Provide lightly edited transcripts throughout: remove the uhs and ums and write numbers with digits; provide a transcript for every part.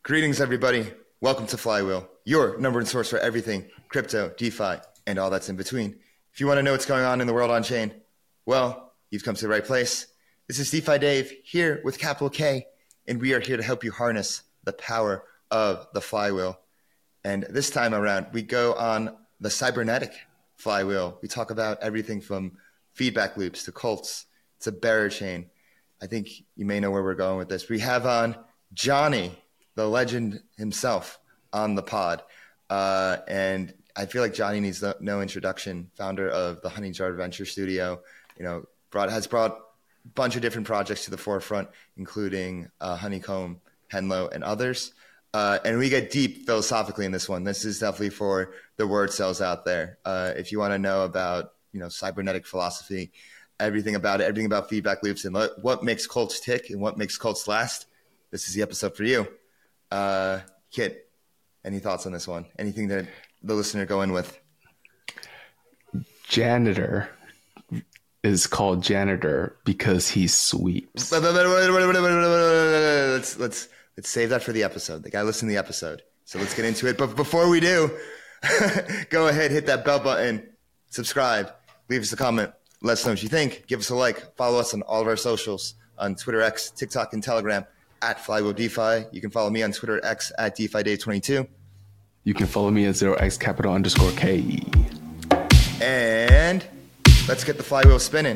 Greetings, everybody. Welcome to Flywheel, your number one source for everything crypto, DeFi, and all that's in between. If you want to know what's going on in the world on chain, well, you've come to the right place. This is DeFi Dave here with capital K, and we are here to help you harness the power of the flywheel. And this time around, we go on the cybernetic flywheel. We talk about everything from feedback loops to cults to bearer chain. I think you may know where we're going with this. We have on Johnny, the legend himself, on the pod. And I feel like Johnny needs no introduction. Founder of the Honey Jar Venture Studio, has brought a bunch of different projects to the forefront, including Honeycomb, Henlo, and others. And we get deep philosophically in this one. This is definitely for the word cells out there. If you want to know about, cybernetic philosophy, everything about it, everything about feedback loops and what makes cults tick and what makes cults last, this is the episode for you. Kit, any thoughts on this one? Anything that the listener go in with? Janitor is called janitor because he sweeps. Let's save that for the episode. The guy listened to the episode. So let's get into it. But before we do, go ahead, hit that bell button, subscribe, leave us a comment, let us know what you think, give us a like, follow us on all of our socials on Twitter, X, TikTok, and Telegram at Flywheel DeFi. You can follow me on Twitter, X at DeFiDave22. You can follow me at 0x_K. And let's get the flywheel spinning.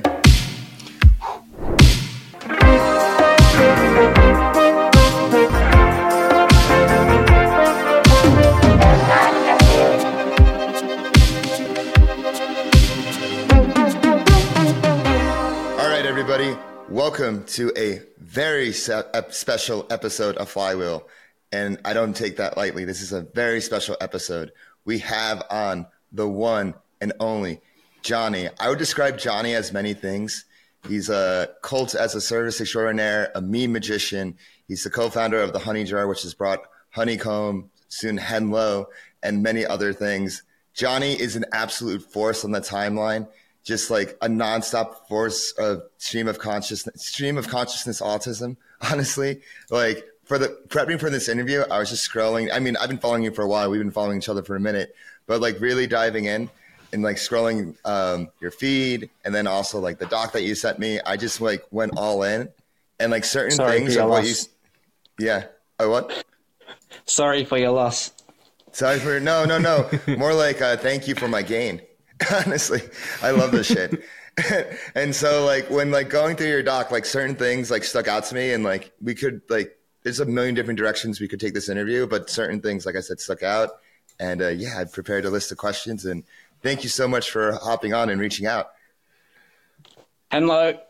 All right, everybody. Welcome to a very special episode of Flywheel. And I don't take that lightly. This is a very special episode. We have on the one and only Johnny. I would describe Johnny as many things. He's a cult as a service extraordinaire, a meme magician. He's the co-founder of the Honey Jar, which has brought Honeycomb, soon Henlo, and many other things. Johnny is an absolute force on the timeline, just like a nonstop force of stream of consciousness autism, honestly. Like prepping for this interview, I was just scrolling. I mean, I've been following you for a while. We've been following each other for a minute, but like really diving in and like scrolling your feed, and then also like the doc that you sent me, I just like went all in, and like certain things of what you, yeah. Oh, what? Sorry for your loss. Sorry for no. More like thank you for my gain. Honestly, I love this shit. And so like when like going through your doc, like certain things like stuck out to me, and like we could like there's a million different directions we could take this interview, but certain things, like I said, stuck out. And yeah, I prepared a list of questions, and thank you so much for hopping on and reaching out. Henlo.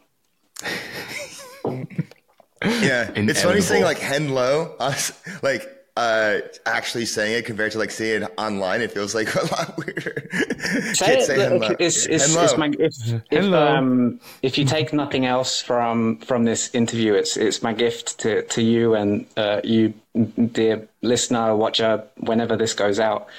Yeah, it's funny saying like Henlo, like actually saying it compared to like seeing it online. It feels like a lot weirder. Say it. If you take nothing else from this interview, it's my gift to you and you, dear listener, watcher, whenever this goes out.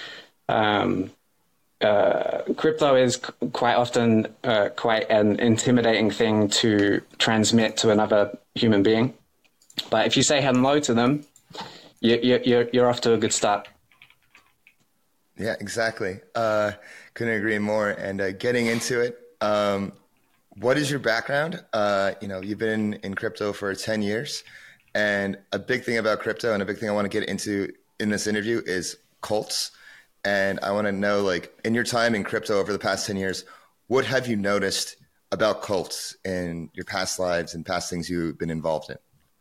Crypto is quite often quite an intimidating thing to transmit to another human being, but if you say hello to them, you're off to a good start. Yeah, exactly. Couldn't agree more. And getting into it, what is your background? You've been in crypto for 10 years, and a big thing about crypto and a big thing I want to get into in this interview is cults. And I want to know, like, in your time in crypto over the past 10 years, what have you noticed about cults in your past lives and past things you've been involved in?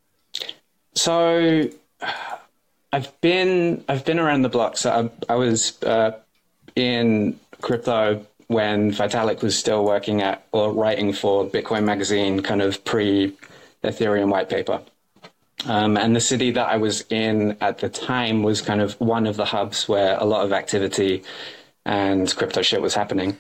So I've been around the block. So I was in crypto when Vitalik was still working at or writing for Bitcoin Magazine, kind of pre-Ethereum white paper. And the city that I was in at the time was kind of one of the hubs where a lot of activity and crypto shit was happening.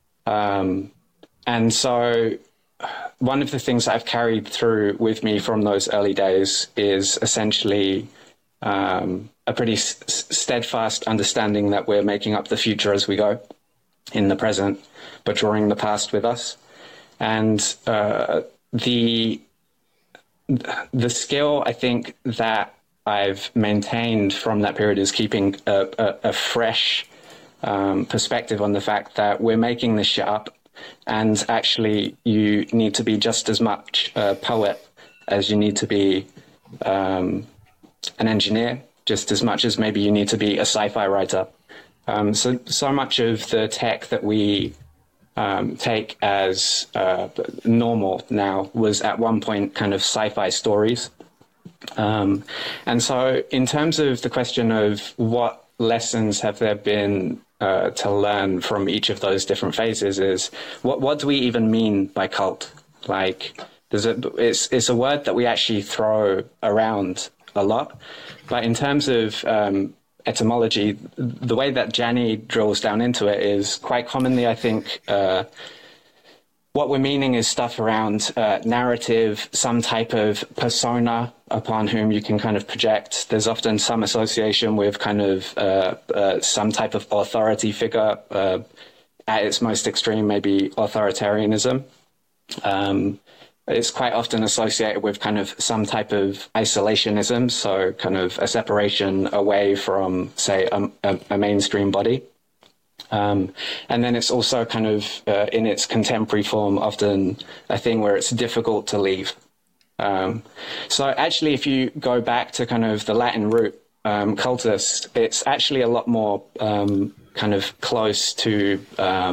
And so one of the things that I've carried through with me from those early days is essentially a pretty steadfast understanding that we're making up the future as we go in the present, but drawing the past with us. And the skill, I think, that I've maintained from that period is keeping a fresh perspective on the fact that we're making this shit up, and actually you need to be just as much a poet as you need to be an engineer, just as much as maybe you need to be a sci-fi writer. So much of the tech that we take as normal now was at one point kind of sci-fi stories. And so in terms of the question of what lessons have there been to learn from each of those different phases is what do we even mean by cult? Like it's a word that we actually throw around a lot, but in terms of etymology, the way that Gianni drills down into it is quite commonly, I think, what we're meaning is stuff around narrative, some type of persona upon whom you can kind of project. There's often some association with kind of some type of authority figure, at its most extreme, maybe authoritarianism. It's quite often associated with kind of some type of isolationism, so kind of a separation away from, say, a mainstream body. And then it's also kind of, in its contemporary form, often a thing where it's difficult to leave. So actually, if you go back to kind of the Latin root, cultus, it's actually a lot more kind of close to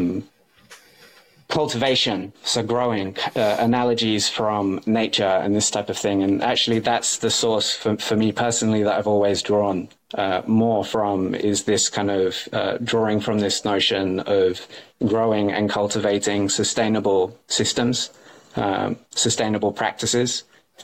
cultivation, so growing, analogies from nature and this type of thing. And actually, that's the source for me personally that I've always drawn more from, is this kind of drawing from this notion of growing and cultivating sustainable systems, sustainable practices.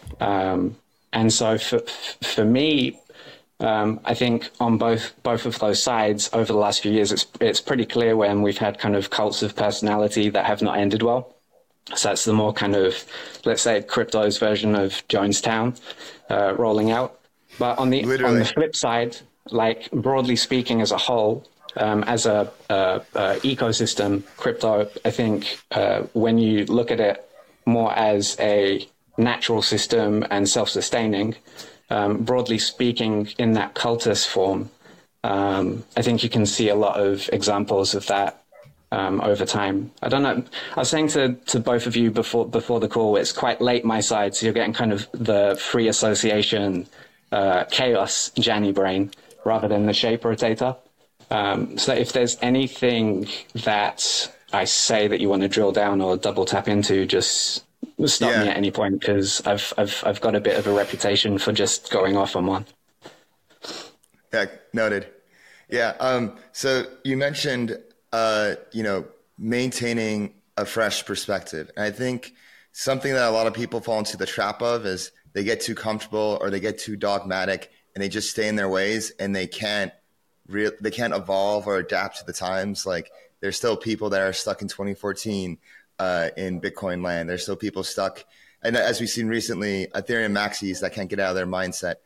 And so for me, I think on both of those sides over the last few years, it's pretty clear when we've had kind of cults of personality that have not ended well. So that's the more kind of, let's say, crypto's version of Jonestown rolling out. But on the flip side, like broadly speaking as a whole, as a ecosystem, crypto, I think when you look at it more as a natural system and self-sustaining, broadly speaking, in that cultist form, I think you can see a lot of examples of that over time. I don't know. I was saying to both of you before the call, it's quite late my side, so you're getting kind of the free association chaos Gianni brain rather than the shape rotator. So if there's anything that I say that you want to drill down or double tap into, just stop me at any point, because I've got a bit of a reputation for just going off on one. Yeah, noted. Yeah. So you mentioned, maintaining a fresh perspective. And I think something that a lot of people fall into the trap of is they get too comfortable or they get too dogmatic and they just stay in their ways and they can't evolve or adapt to the times. Like there's still people that are stuck in 2014 in Bitcoin land. There's still people stuck. And as we've seen recently, Ethereum maxis that can't get out of their mindset.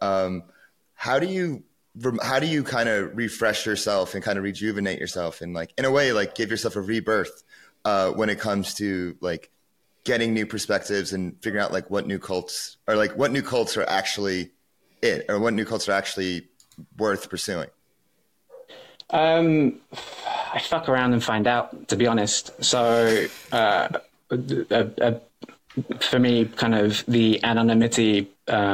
How do you kind of refresh yourself and kind of rejuvenate yourself and like, in a way, like give yourself a rebirth when it comes to like getting new perspectives and figuring out like what new cults are actually or what new cults are actually worth pursuing? I fuck around and find out, to be honest. So for me, kind of the anonymity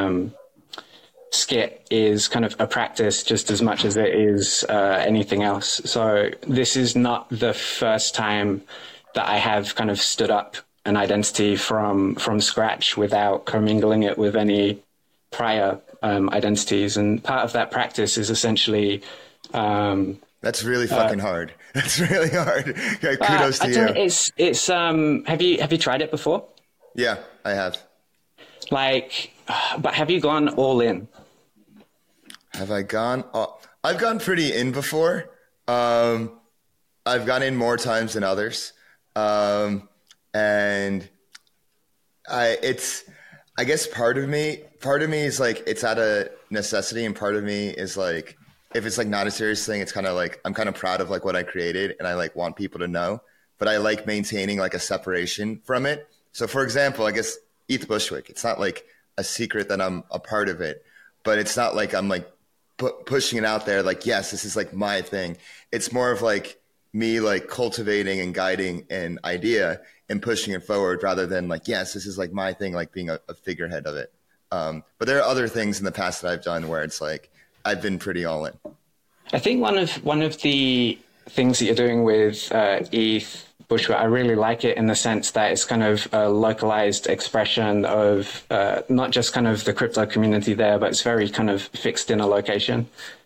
skit is kind of a practice just as much as it is anything else. So this is not the first time that I have kind of stood up an identity from scratch without commingling it with any prior identities. And part of that practice is essentially... that's really fucking hard. That's really hard. Okay, kudos to you. It's have you tried it before? Yeah, I have. Like, but have you gone all in? Have I gone? I've gone pretty in before. I've gone in more times than others. And I guess part of me is like, it's out of necessity. And part of me is like, if it's like not a serious thing, it's kind of like, I'm kind of proud of like what I created and I like want people to know, but I like maintaining like a separation from it. So for example, I guess ETH Bushwick, it's not like a secret that I'm a part of it. but it's not like I'm like pushing it out there. Like, yes, this is like my thing. It's more of like me like cultivating and guiding an idea and pushing it forward rather than like, yes, this is like my thing, like being a figurehead of it. But there are other things in the past that I've done where it's like, I've been pretty all in. I think one of the things that you're doing with ETH Bushwick, I really like it in the sense that it's kind of a localized expression of not just kind of the crypto community there, but it's very kind of fixed in a location.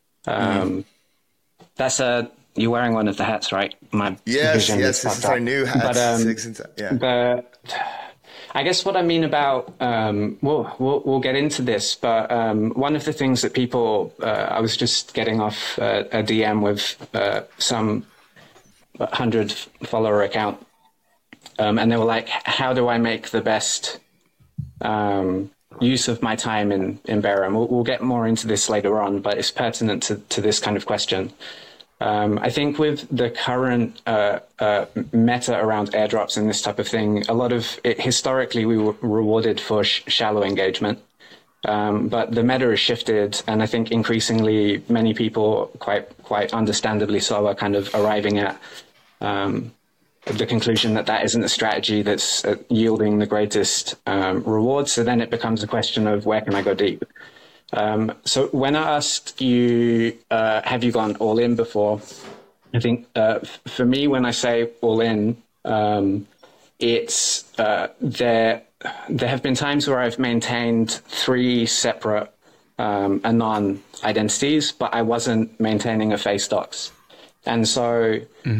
That's you're wearing one of the hats, right? Yes, this is our new hats. But I guess what I mean about we'll get into this, but one of the things that people I was just getting off a DM with some 100 follower account, and they were like, "How do I make the best use of my time in Bearer?" And we'll get more into this later on, but it's pertinent to this kind of question. I think with the current meta around airdrops and this type of thing, a lot of it, historically we were rewarded for shallow engagement, but the meta has shifted, and I think increasingly many people, quite understandably so, are kind of arriving at the conclusion that isn't a strategy that's yielding the greatest reward. So then it becomes a question of where can I go deep? So when I asked you, have you gone all in before? I think for me, when I say all in, it's there have been times where I've maintained 3 separate anon identities, but I wasn't maintaining a face docs. And so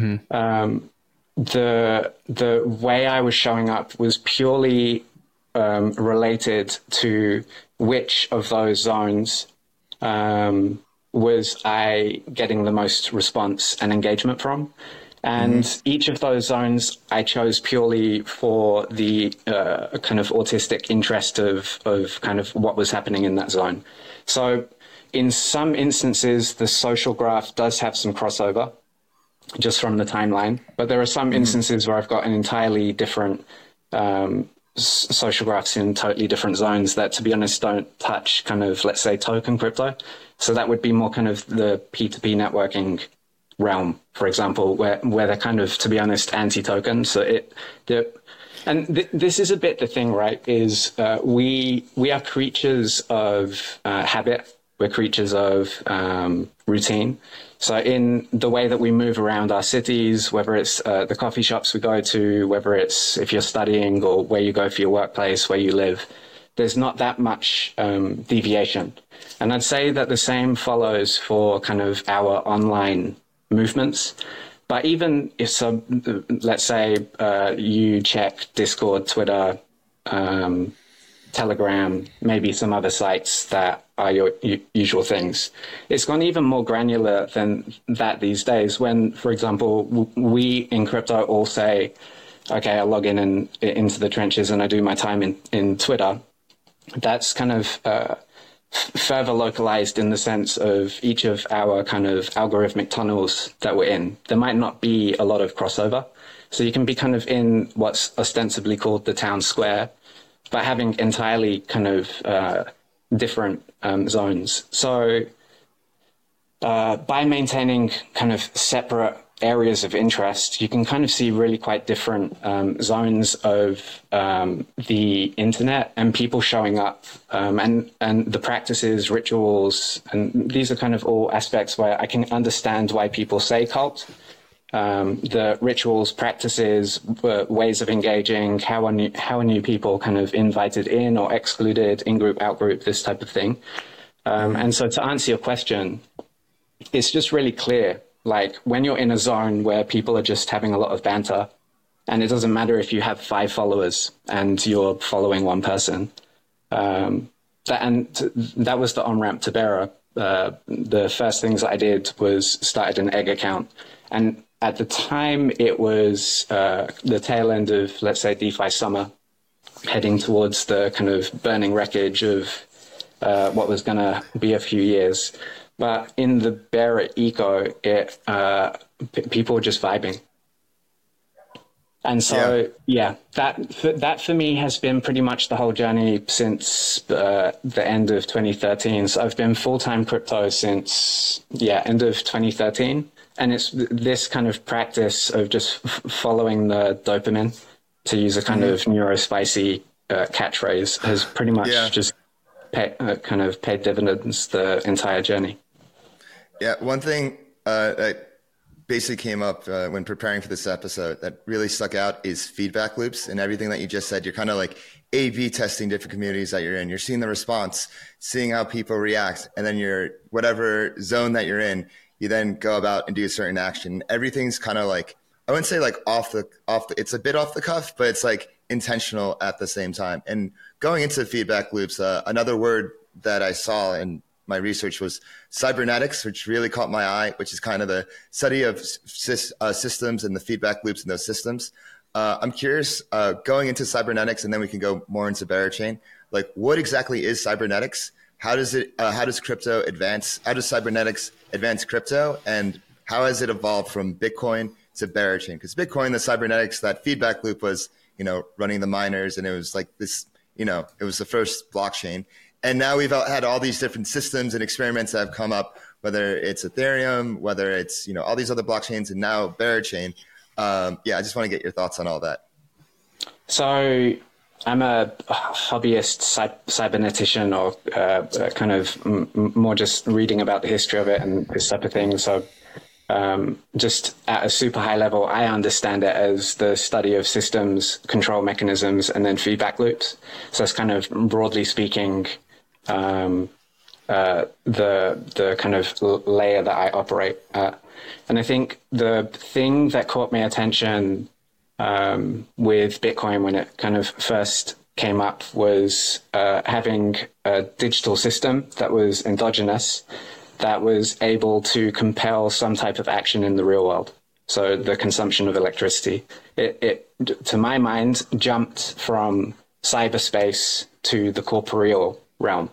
the way I was showing up was purely related to which of those zones was I getting the most response and engagement from. And each of those zones I chose purely for the kind of autistic interest of kind of what was happening in that zone. So in some instances, the social graph does have some crossover just from the timeline, but there are some instances where I've got an entirely different social graphs in totally different zones that, to be honest, don't touch kind of, let's say, token crypto. So that would be more kind of the P2P networking realm, for example, where they're kind of, to be honest, anti-token. So this is a bit the thing, right, is we are creatures of habit. We're creatures of routine. So in the way that we move around our cities, whether it's the coffee shops we go to, whether it's if you're studying or where you go for your workplace, where you live, there's not that much deviation. And I'd say that the same follows for kind of our online movements. But even if let's say you check Discord, Twitter, Telegram, maybe some other sites that are your usual things. It's gone even more granular than that these days when, for example, we in crypto all say, okay, I log in into the trenches and I do my time in Twitter. That's kind of further localized in the sense of each of our kind of algorithmic tunnels that we're in. There might not be a lot of crossover. So you can be kind of in what's ostensibly called the town square, but having entirely kind of different zones. So by maintaining kind of separate areas of interest, you can kind of see really quite different zones of the internet and people showing up and the practices, rituals, and these are kind of all aspects where I can understand why people say cult. The rituals, practices, ways of engaging, how are new people kind of invited in or excluded, in-group, out-group, this type of thing. And so to answer your question, it's just really clear. Like when you're in a zone where people are just having a lot of banter, and it doesn't matter if you have 5 followers and you're following one person. That was the on-ramp to Bearer. The first things that I did was started an egg account. And at the time, it was the tail end of, let's say, DeFi summer, heading towards the kind of burning wreckage of what was going to be a few years. But in the Bearer eco, people were just vibing. And so, that for me has been pretty much the whole journey since the end of 2013. So I've been full-time crypto since, end of 2013. And it's this kind of practice of just following the dopamine, to use a kind of neurospicy catchphrase, has pretty much just paid dividends the entire journey. Yeah, one thing that basically came up when preparing for this episode that really stuck out is feedback loops. And everything that you just said, you're kind of like A/B testing different communities that you're in. You're seeing the response, seeing how people react, and then you're whatever zone that you're in, you then go about and do a certain action. Everything's kind of like, I wouldn't say like off the, it's a bit off the cuff, but it's like intentional at the same time. And going into feedback loops, another word that I saw in my research was cybernetics, which really caught my eye, which is kind of the study of systems and the feedback loops in those systems. I'm curious, going into cybernetics, and then we can go more into Berachain. Like, what exactly is cybernetics? How does crypto advance? How does cybernetics advance crypto? And how has it evolved from Bitcoin to Berachain? Because Bitcoin, the cybernetics, that feedback loop was, running the miners, and it was like this, it was the first blockchain. And now we've had all these different systems and experiments that have come up, whether it's Ethereum, whether it's, all these other blockchains, and now Berachain. I just want to get your thoughts on all that. So I'm a hobbyist cybernetician, or kind of more just reading about the history of it and this type of thing. So just at a super high level, I understand it as the study of systems, control mechanisms, and then feedback loops. So that's kind of, broadly speaking, the kind of layer that I operate at. And I think the thing that caught my attention with Bitcoin when it kind of first came up was having a digital system that was endogenous, that was able to compel some type of action in the real world. So the consumption of electricity. It to my mind, jumped from cyberspace to the corporeal realm.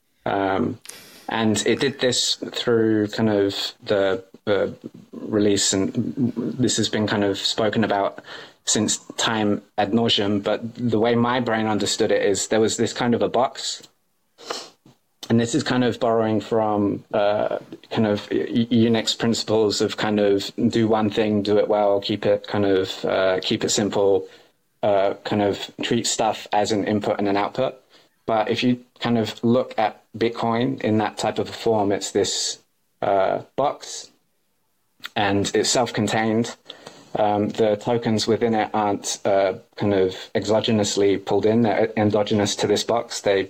And it did this through kind of the release, and this has been kind of spoken about since time ad nauseum, but the way my brain understood it is there was this kind of a box, and this is kind of borrowing from kind of Unix principles of kind of do one thing, do it well, keep it simple, kind of treat stuff as an input and an output. But if you kind of look at Bitcoin in that type of a form, it's this box, and it's self-contained. The tokens within it aren't kind of exogenously pulled in; they're endogenous to this box. They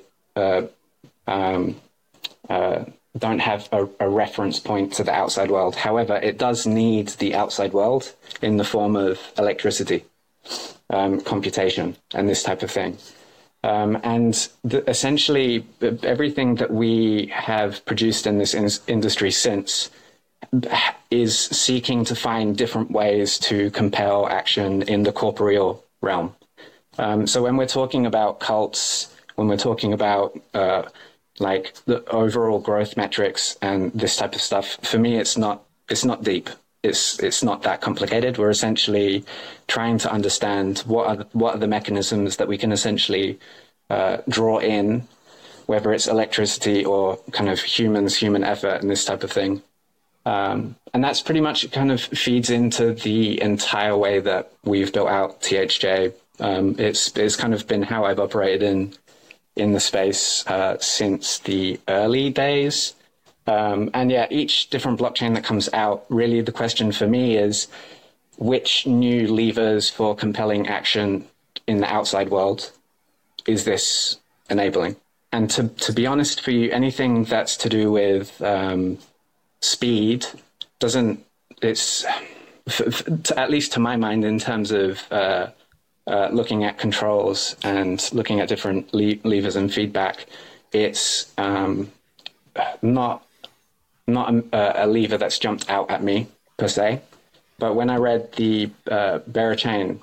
don't have a reference point to the outside world. However, it does need the outside world in the form of electricity, computation, and this type of thing. And essentially, everything that we have produced in this industry since is seeking to find different ways to compel action in the corporeal realm. So when we're talking about cults, when we're talking about like the overall growth metrics and this type of stuff, for me, it's not deep. It's not that complicated. We're essentially trying to understand what are the mechanisms that we can essentially draw in, whether it's electricity or kind of human effort and this type of thing. And that's pretty much kind of feeds into the entire way that we've built out THJ. It's kind of been how I've operated in the space since the early days. And yeah, each different blockchain that comes out, really the question for me is which new levers for compelling action in the outside world is this enabling? And to be honest for you, anything that's to do with speed at least to my mind, in terms of looking at controls and looking at different levers and feedback, it's not a lever that's jumped out at me per se. But when I read the Berachain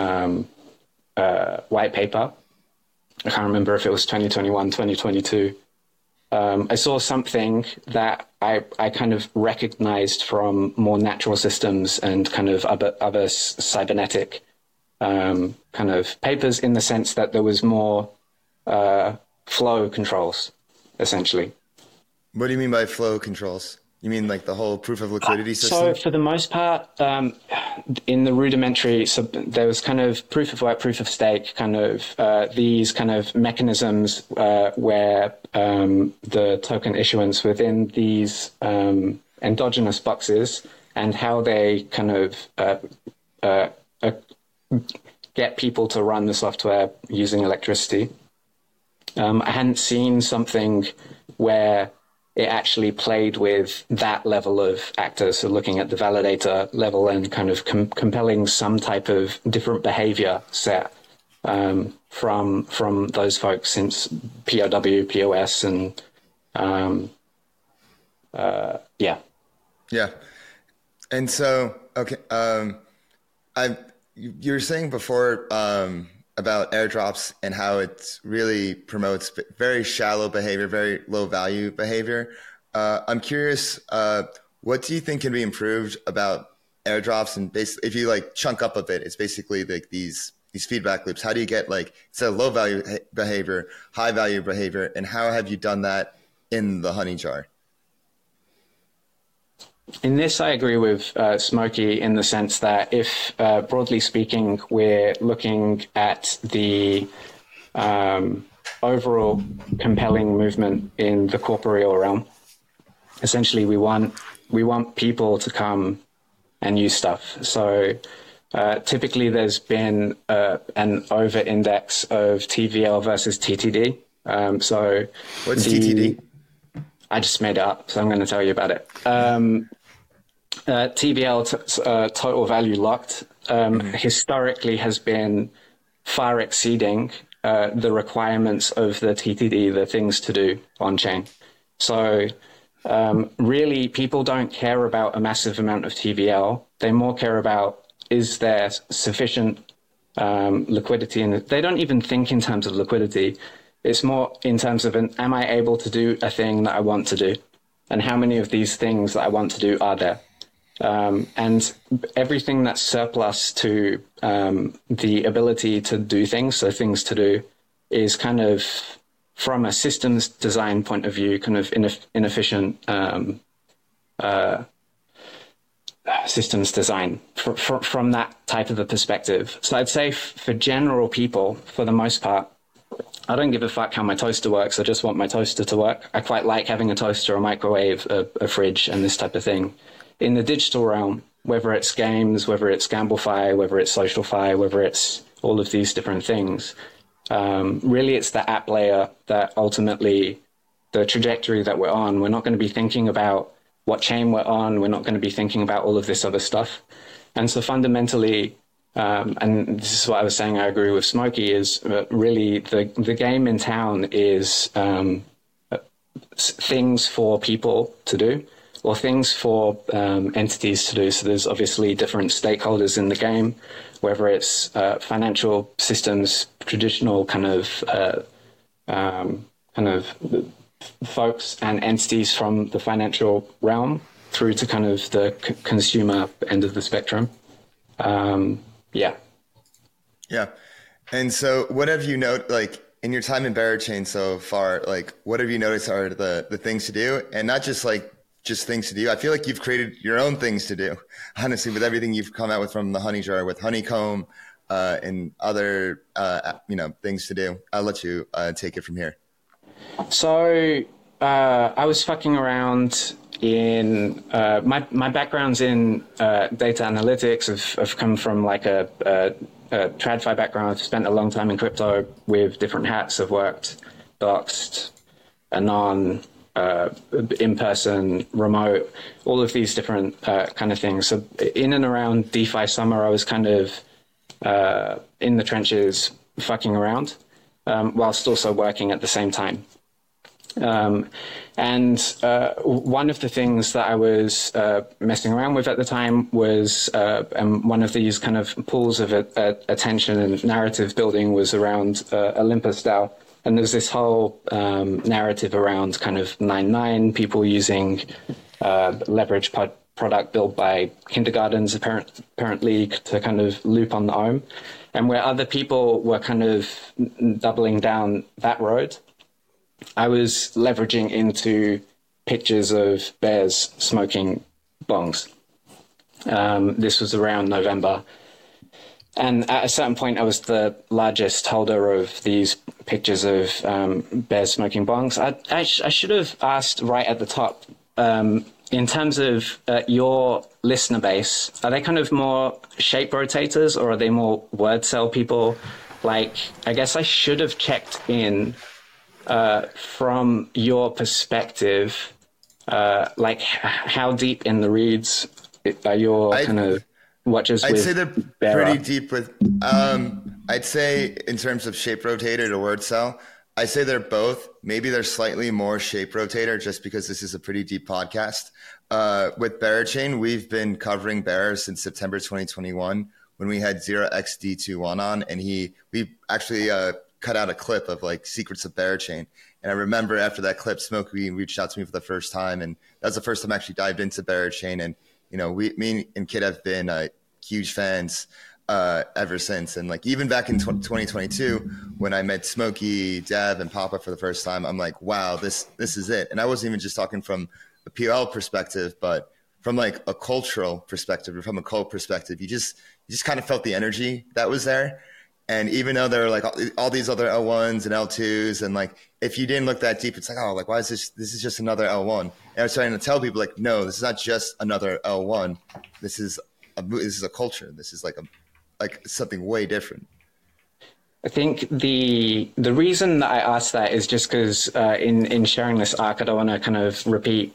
white paper, I can't remember if it was 2021, 2022, I saw something that I kind of recognized from more natural systems and kind of other cybernetic kind of papers in the sense that there was more flow controls, essentially. What do you mean by flow controls? You mean like the whole proof of liquidity system? So for the most part, in the rudimentary, so there was kind of proof of work, proof of stake, kind of these kind of mechanisms where the token issuance within these endogenous boxes and how they kind of get people to run the software using electricity. I hadn't seen something where it actually played with that level of actors, so looking at the validator level and kind of compelling some type of different behavior set from those folks since POW, POS, and yeah. Yeah. And so, okay, you were saying before about airdrops and how it really promotes very shallow behavior, very low value behavior. I'm curious, what do you think can be improved about airdrops? And basically, if you like chunk up a bit, it's basically like these feedback loops. How do you get like, instead of low value behavior, high value behavior? And how have you done that in the honey jar? In this, I agree with Smokey in the sense that if, broadly speaking, we're looking at the overall compelling movement in the corporeal realm, essentially we want people to come and use stuff. So typically there's been an over-index of TVL versus TTD. So what's TTD? I just made it up, so I'm going to tell you about it. TVL, total value locked, historically has been far exceeding the requirements of the TTD, the things to do on chain. So really, people don't care about a massive amount of TVL. They more care about, is there sufficient liquidity? And they don't even think in terms of liquidity. It's more in terms of, am I able to do a thing that I want to do? And how many of these things that I want to do are there? And everything that's surplus to the ability to do things, so things to do, is kind of, from a systems design point of view, kind of inefficient systems design from that type of a perspective. So I'd say for general people, for the most part, I don't give a fuck how my toaster works. I just want my toaster to work. I quite like having a toaster, a microwave, a fridge, and this type of thing. In the digital realm, whether it's games, whether it's Gamblefy, whether it's Socialfy, whether it's all of these different things, really it's the app layer that ultimately, the trajectory that we're on, we're not going to be thinking about what chain we're on. We're not going to be thinking about all of this other stuff. And so fundamentally, and this is what I was saying, I agree with Smokey, is really the game in town is things for people to do, or things for entities to do. So there's obviously different stakeholders in the game, whether it's financial systems, traditional kind of folks and entities from the financial realm, through to kind of the consumer end of the spectrum. Yeah. And so what have you noticed, like in your time in Berachain so far, like what have you noticed are the things to do, and not just like just things to do? I feel like you've created your own things to do, honestly, with everything you've come out with from the honey jar, with Honeycomb and other, things to do. I'll let you take it from here. So I was fucking around in my background's in data analytics. I've come from like a TradFi background. I've spent a long time in crypto with different hats. I've worked doxed, anon, in person, remote, all of these different kind of things. So in and around DeFi summer, I was kind of in the trenches fucking around whilst also working at the same time. And one of the things that I was messing around with at the time was, and one of these kind of pools of attention and narrative building was around Olympus DAO. And there's this whole narrative around kind of 9.9, people using leverage product built by kindergartens apparently to kind of loop on the OHM. And where other people were kind of doubling down that road, I was leveraging into pictures of bears smoking bongs. This was around November. And at a certain point, I was the largest holder of these pictures of bears smoking bongs. I should have asked right at the top, in terms of your listener base, are they kind of more shape rotators or are they more word cell people? Like, I guess I should have checked in from your perspective, like how deep in the reads are your kind of watches I'd with say they're Bearer? pretty deep with, I'd say in terms of shape rotator to word cell, I'd say they're both. Maybe they're slightly more shape rotator just because this is a pretty deep podcast. With Berachain, we've been covering Bearer since September 2021 when we had 0xD21 on, and we actually cut out a clip of like secrets of Berachain. And I remember after that clip, Smokey reached out to me for the first time, and that was the first time I actually dived into Berachain. And me and Kid have been huge fans ever since. And like even back in 2022, when I met Smokey, Dev, and Papa for the first time, I'm like, wow, this is it. And I wasn't even just talking from a PL perspective, but from like a cultural perspective or from a cult perspective. You just kind of felt the energy that was there. And even though there were like all these other L1s and L2s, and like if you didn't look that deep, it's like, oh, like why is this is just another L1? And I was trying to tell people like, no, this is not just another L1. This is a culture. This is like something way different. I think the reason that I asked that is just because in sharing this arc, I don't want to kind of repeat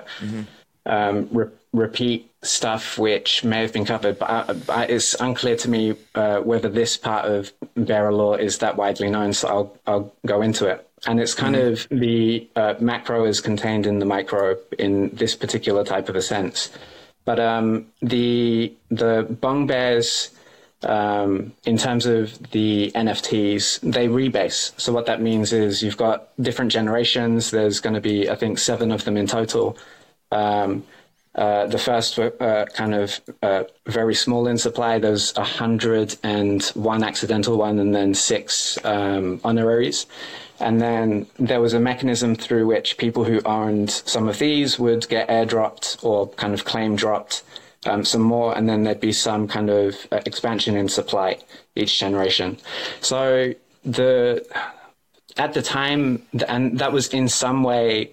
repeat stuff which may have been covered, but it's unclear to me whether this part of Bearer lore is that widely known. So I'll go into it. And it's kind of the macro is contained in the micro in this particular type of a sense. But the Bong Bears, in terms of the NFTs, they rebase. So what that means is you've got different generations. There's going to be, I think, 7 of them in total. The first were kind of very small in supply. There's 101 accidental one, and then 6 honoraries. And then there was a mechanism through which people who owned some of these would get airdropped or kind of claim dropped some more, and then there'd be some kind of expansion in supply each generation. So at the time, and that was in some way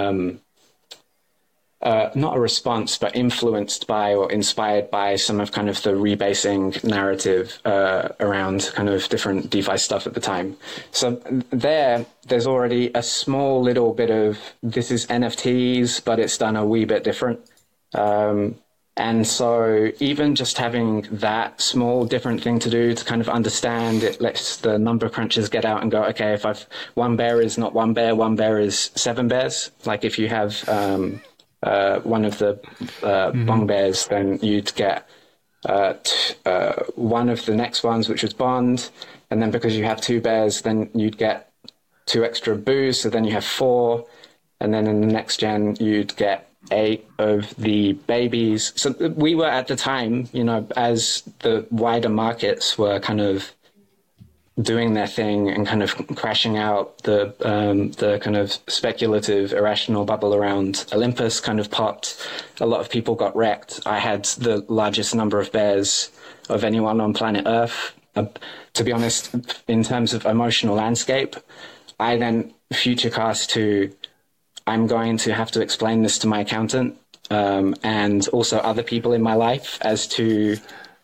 not a response, but influenced by or inspired by some of kind of the rebasing narrative around kind of different DeFi stuff at the time. So there's already a small little bit of this is NFTs, but it's done a wee bit different. And so even just having that small different thing to do to kind of understand, it lets the number crunchers get out and go, okay, if one bear is not one bear is 7 bears. Like if you have one of the Bong Bears, then you'd get one of the next ones, which was Bond. And then because you have 2 bears, then you'd get 2 extra boos. So then you have 4. And then in the next gen, you'd get 8 of the babies. So we were at the time, as the wider markets were kind of doing their thing and kind of crashing out, the kind of speculative, irrational bubble around Olympus kind of popped. A lot of people got wrecked. I had the largest number of bears of anyone on planet Earth. To be honest, in terms of emotional landscape, I then futurecast to, I'm going to have to explain this to my accountant and also other people in my life as to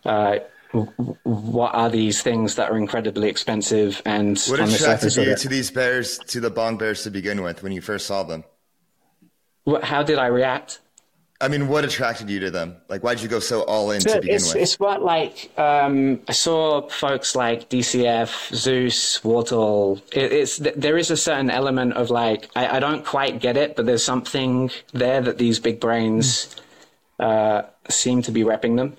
what are these things that are incredibly expensive. And what attracted you to these bears, to the Bong Bears to begin with when you first saw them? How did I react? I mean, what attracted you to them? Like, why'd you go so all in to begin with? It's what, like, I saw folks like DCF, Zeus, Wartle. There is a certain element of, like, I don't quite get it, but there's something there that these big brains seem to be repping them.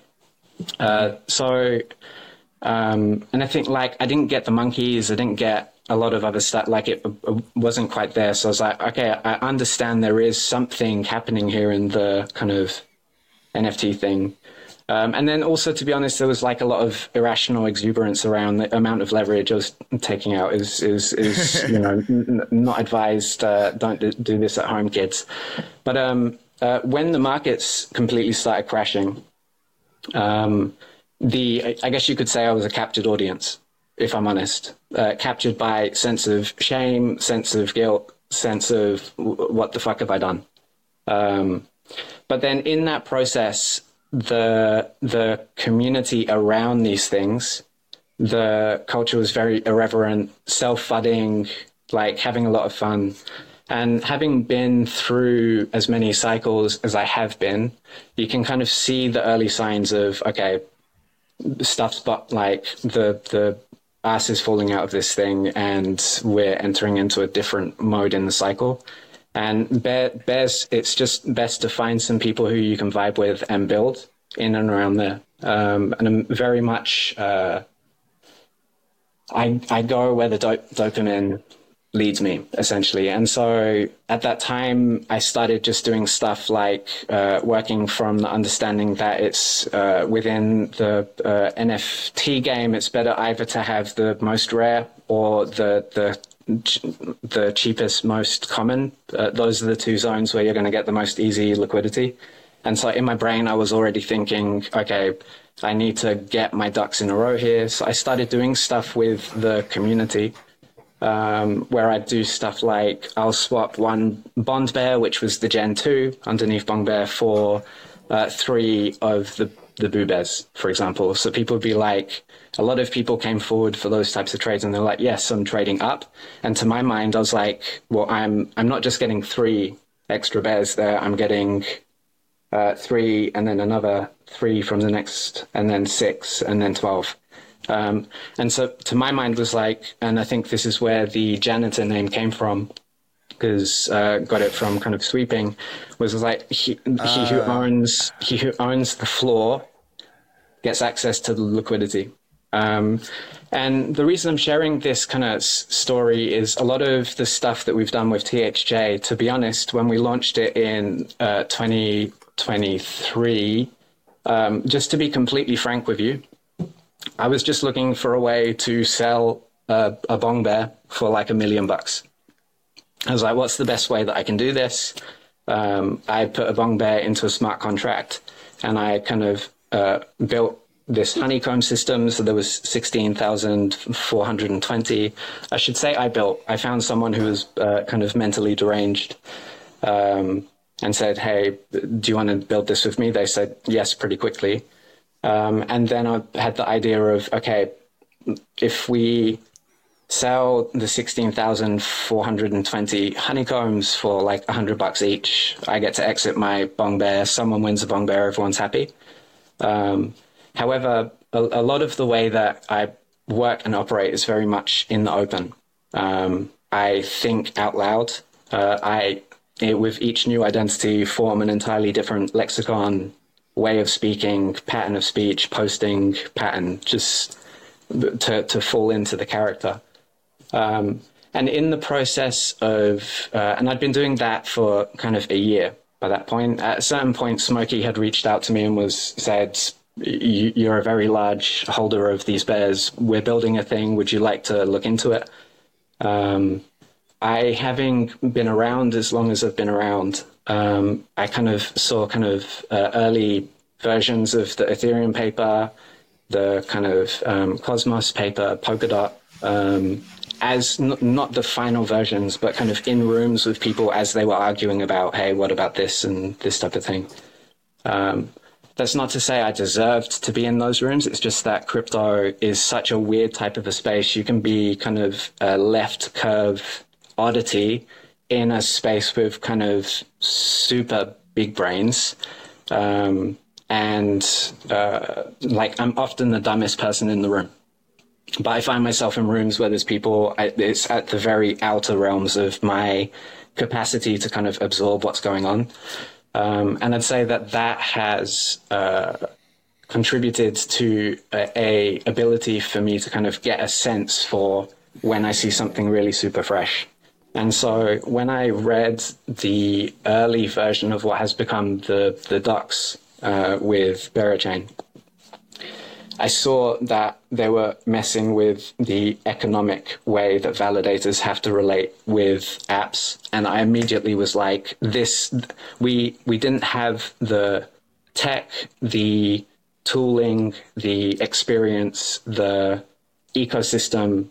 And I think, like, I didn't get the monkeys. I didn't get a lot of other stuff. Like, it wasn't quite there. So I was like, okay, I understand there is something happening here in the kind of NFT thing. And then also, to be honest, there was like a lot of irrational exuberance around the amount of leverage I was taking out. Is not advised. Don't do this at home, kids. But when the markets completely started crashing, I guess you could say I was a captured audience, if I'm honest. Captured by sense of shame, sense of guilt, sense of what the fuck have I done? But then in that process, the community around these things, the culture was very irreverent, self-fudding, like having a lot of fun. And having been through as many cycles as I have been, you can kind of see the early signs of, okay, stuff's but like the ass is falling out of this thing and we're entering into a different mode in the cycle. And bears, it's just best to find some people who you can vibe with and build in and around there. And I'm very much, I go where the dopamine leads me, essentially. And so at that time, I started just doing stuff like working from the understanding that it's within the NFT game, it's better either to have the most rare or the cheapest, most common. Those are the two zones where you're going to get the most easy liquidity. And so in my brain, I was already thinking, okay, I need to get my ducks in a row here. So I started doing stuff with the community, where I do stuff like I'll swap one Bond Bear, which was the Gen 2 underneath Bong Bear, for 3 of the Boo Bears, for example. So people would be like, a lot of people came forward for those types of trades and they're like, yes, I'm trading up. And to my mind, I was like, well, I'm not just getting 3 extra bears there. I'm getting 3 and then another 3 from the next, and then 6 and then 12. And so to my mind was like, and I think this is where the janitor name came from, because got it from kind of sweeping, was like he who owns the floor gets access to the liquidity. And the reason I'm sharing this kind of story is a lot of the stuff that we've done with TXJ, to be honest, when we launched it in 2023, just to be completely frank with you, I was just looking for a way to sell a Bong Bear for like $1 million. I was like, what's the best way that I can do this? I put a Bong Bear into a smart contract and I kind of built this honeycomb system. So there was 16,420. I should say I found someone who was kind of mentally deranged and said, hey, do you want to build this with me? They said yes pretty quickly. And then I had the idea of, okay, if we sell the 16,420 honeycombs for like $100 each, I get to exit my Bong Bear. Someone wins a Bong Bear, everyone's happy. However, a lot of the way that I work and operate is very much in the open. I think out loud. With each new identity, form an entirely different lexicon, way of speaking, pattern of speech, posting pattern, just to fall into the character. And in the process of, and I'd been doing that for kind of a year by that point. At a certain point, Smokey had reached out to me and said, you're a very large holder of these bears. We're building a thing. Would you like to look into it? I, having been around as long as I've been around, I kind of saw early versions of the Ethereum paper, the kind of Cosmos paper, Polkadot, as not the final versions, but kind of in rooms with people as they were arguing about, hey, what about this and this type of thing. That's not to say I deserved to be in those rooms. It's just that crypto is such a weird type of a space. You can be kind of a left curve oddity in a space with kind of super big brains. Like I'm often the dumbest person in the room. But I find myself in rooms where there's people, it's at the very outer realms of my capacity to kind of absorb what's going on. And I'd say that has contributed to a ability for me to kind of get a sense for when I see something really super fresh. And so when I read the early version of what has become the docs with Verachain, I saw that they were messing with the economic way that validators have to relate with apps. And I immediately was like, we didn't have the tech, the tooling, the experience, the ecosystem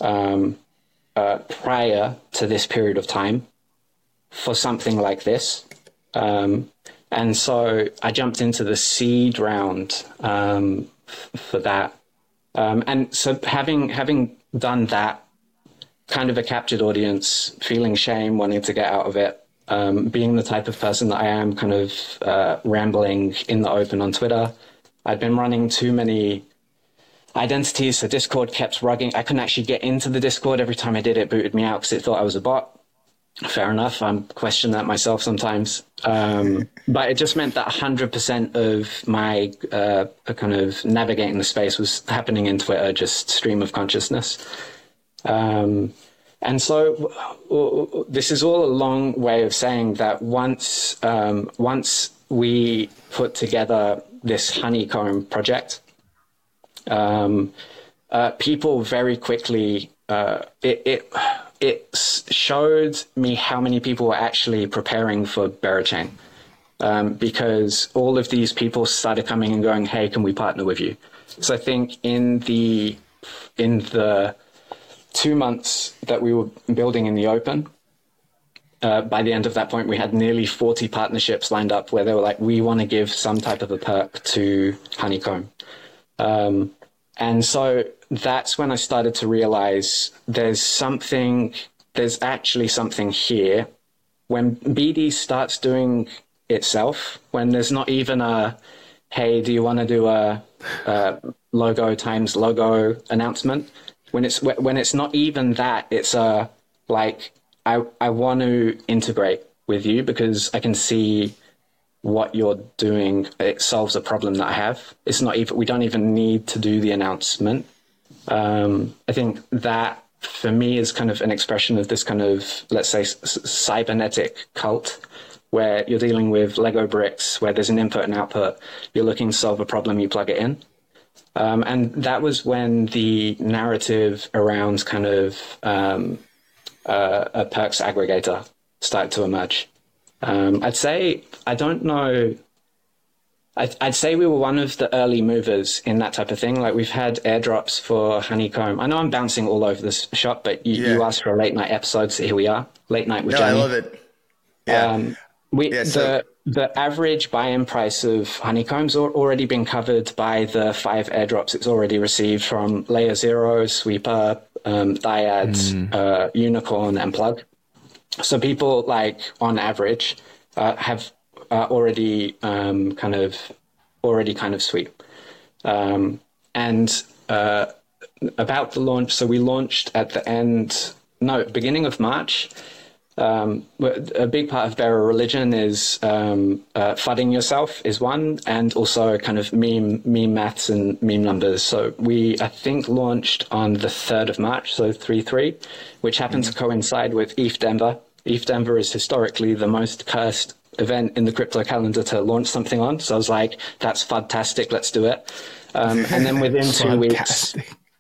prior to this period of time for something like this. And so I jumped into the seed round for that. And so having done that, kind of a captured audience, feeling shame, wanting to get out of it, being the type of person that I am, kind of rambling in the open on Twitter, I'd been running too many identities, so Discord kept rugging. I couldn't actually get into the Discord. Every time I did, it booted me out because it thought I was a bot. Fair enough. I'm questioning that myself sometimes. But it just meant that 100% of my kind of navigating the space was happening in Twitter, just stream of consciousness. And so this is all a long way of saying that once we put together this Honeycomb project, people very quickly, it showed me how many people were actually preparing for Verachain, because all of these people started coming and going, hey, can we partner with you? So I think in the 2 months that we were building in the open, by the end of that point, we had nearly 40 partnerships lined up where they were like, we want to give some type of a perk to Honeycomb. And so that's when I started to realize there's actually something here. When BD starts doing itself, when there's not even a, hey, do you want to do a logo times logo announcement? When it's not even that, it's a, like, I want to integrate with you because I can see what you're doing. It solves a problem that I have. It's not even, we don't even need to do the announcement. I think that for me is kind of an expression of this kind of, let's say, cybernetic cult, where you're dealing with Lego bricks, where there's an input and output. You're looking to solve a problem, you plug it in. And that was when the narrative around kind of a perks aggregator started to emerge. I'd say, I don't know, I'd say we were one of the early movers in that type of thing. Like, we've had airdrops for Honeycomb. I know I'm bouncing all over this shop, but you asked for a late night episode, so here we are, late night with Jamie. I love it. Yeah. The average buy-in price of Honeycomb's already been covered by the 5 airdrops it's already received from Layer Zero, Sweeper, Dyad, Unicorn, and Plug. So people, like, on average, have already kind of sweet. And about the launch, so we launched at the beginning of March. A big part of Vera Religion is fudding yourself is one, and also kind of meme maths and meme numbers. So we, I think, launched on the 3rd of March, so 3/3, which happened to coincide with ETH Denver. ETH Denver is historically the most cursed event in the crypto calendar to launch something on. So I was like, that's fantastic, let's do it. And then within 2 weeks,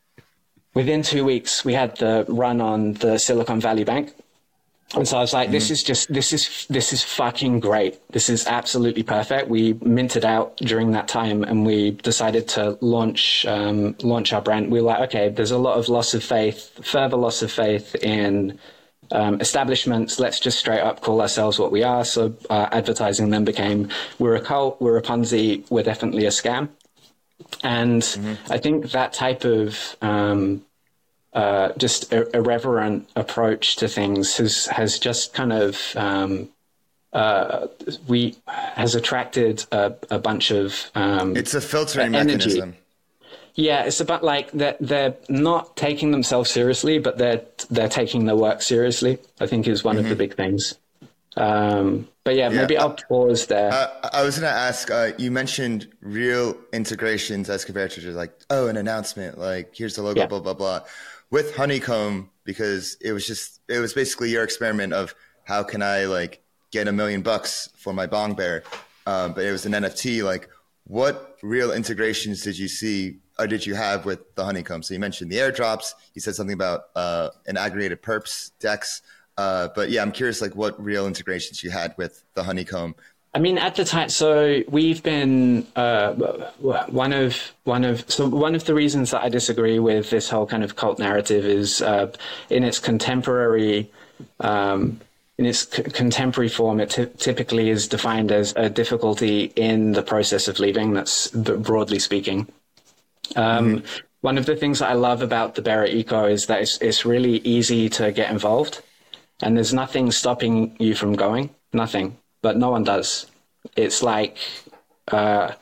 we had the run on the Silicon Valley Bank. And so I was like, this is fucking great. This is absolutely perfect. We minted out during that time, and we decided to launch our brand. We were like, okay, there's a lot of further loss of faith in establishments. Let's just straight up call ourselves what we are. So advertising then became, we're a cult, we're a Ponzi, we're definitely a scam. And I think that type of just irreverent approach to things has just kind of has attracted a bunch of it's a filtering energy. mechanism. Yeah, it's about like they're not taking themselves seriously, but they're taking their work seriously, I think, is one of the big things. But yeah, maybe I'll pause there. I was going to ask, you mentioned real integrations as compared to just like, oh, an announcement, like here's the logo, blah, blah, blah. With Honeycomb, because it was basically your experiment of how can I like get $1 million for my Bong Bear. but it was an NFT. Like, what real integrations did you see or did you have with the Honeycomb? So you mentioned the airdrops. You said something about an aggregated perps DEX. But yeah, I'm curious, like, what real integrations you had with the Honeycomb. I mean, at the time, so we've been one of the reasons that I disagree with this whole kind of cult narrative is in its contemporary form. It typically is defined as a difficulty in the process of leaving. That's broadly speaking. One of the things that I love about the Bearer Eco is that it's really easy to get involved, and there's nothing stopping you from going. Nothing. But no one does. It's like, could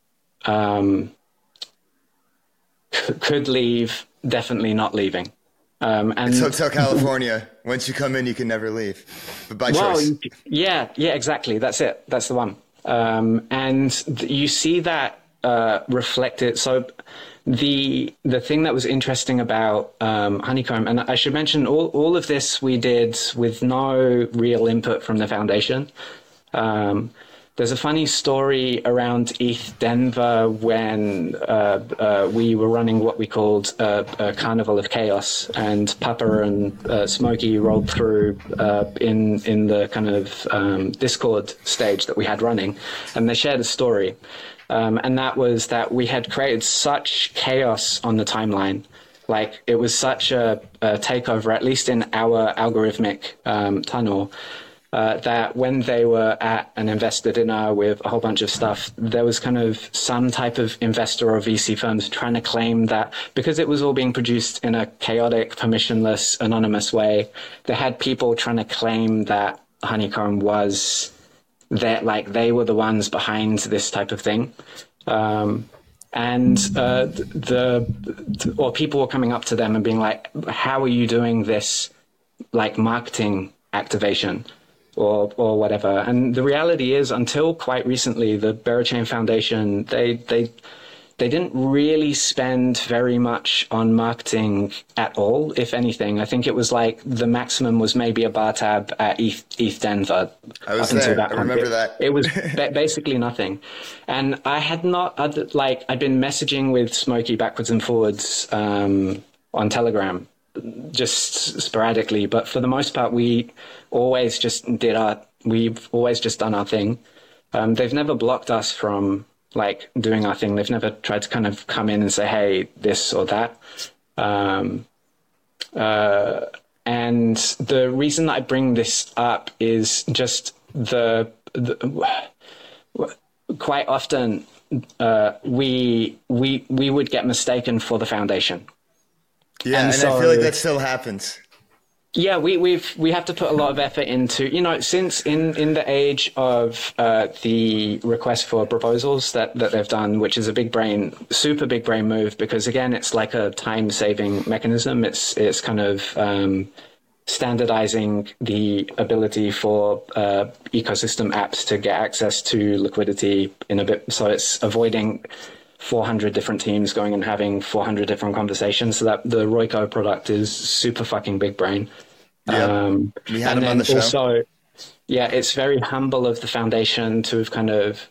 leave, definitely not leaving. And it's Hotel California. Once you come in, you can never leave, but by choice. Yeah, exactly. That's it. That's the one. And you see that reflected. So the thing that was interesting about Honeycomb, and I should mention all of this we did with no real input from the foundation. There's a funny story around ETH Denver when we were running what we called a Carnival of Chaos, and Papa and Smokey rolled through in the kind of Discord stage that we had running, and they shared a story. And that was that we had created such chaos on the timeline. Like, it was such a takeover, at least in our algorithmic tunnel, that when they were at an investor dinner with a whole bunch of stuff, there was kind of some type of investor or VC firms trying to claim that because it was all being produced in a chaotic, permissionless, anonymous way, they had people trying to claim that Honeycomb was that, like, they were the ones behind this type of thing. Or people were coming up to them and being like, how are you doing this, like, marketing activation? Or whatever. And the reality is, until quite recently, the Berachain Foundation, they didn't really spend very much on marketing at all, if anything. I think it was like the maximum was maybe a bar tab at ETH Denver. I was there. I remember that. It was basically nothing. And I had I'd been messaging with Smokey backwards and forwards on Telegram, just sporadically, but for the most part, we've always just done our thing. They've never blocked us from, like, doing our thing. They've never tried to kind of come in and say, hey, this or that. And the reason that I bring this up is just quite often we would get mistaken for the foundation. Yeah, and so, I feel like that still happens. Yeah, we have to put a lot of effort into, since in the age of the request for proposals that they've done, which is super big brain move, because again, it's like a time saving mechanism. It's kind of standardizing the ability for ecosystem apps to get access to liquidity in a bit. So it's avoiding 400 different teams going and having 400 different conversations, so that the Royco product is super fucking big brain. Yeah, we had him on the show. Also, yeah, it's very humble of the foundation to have kind of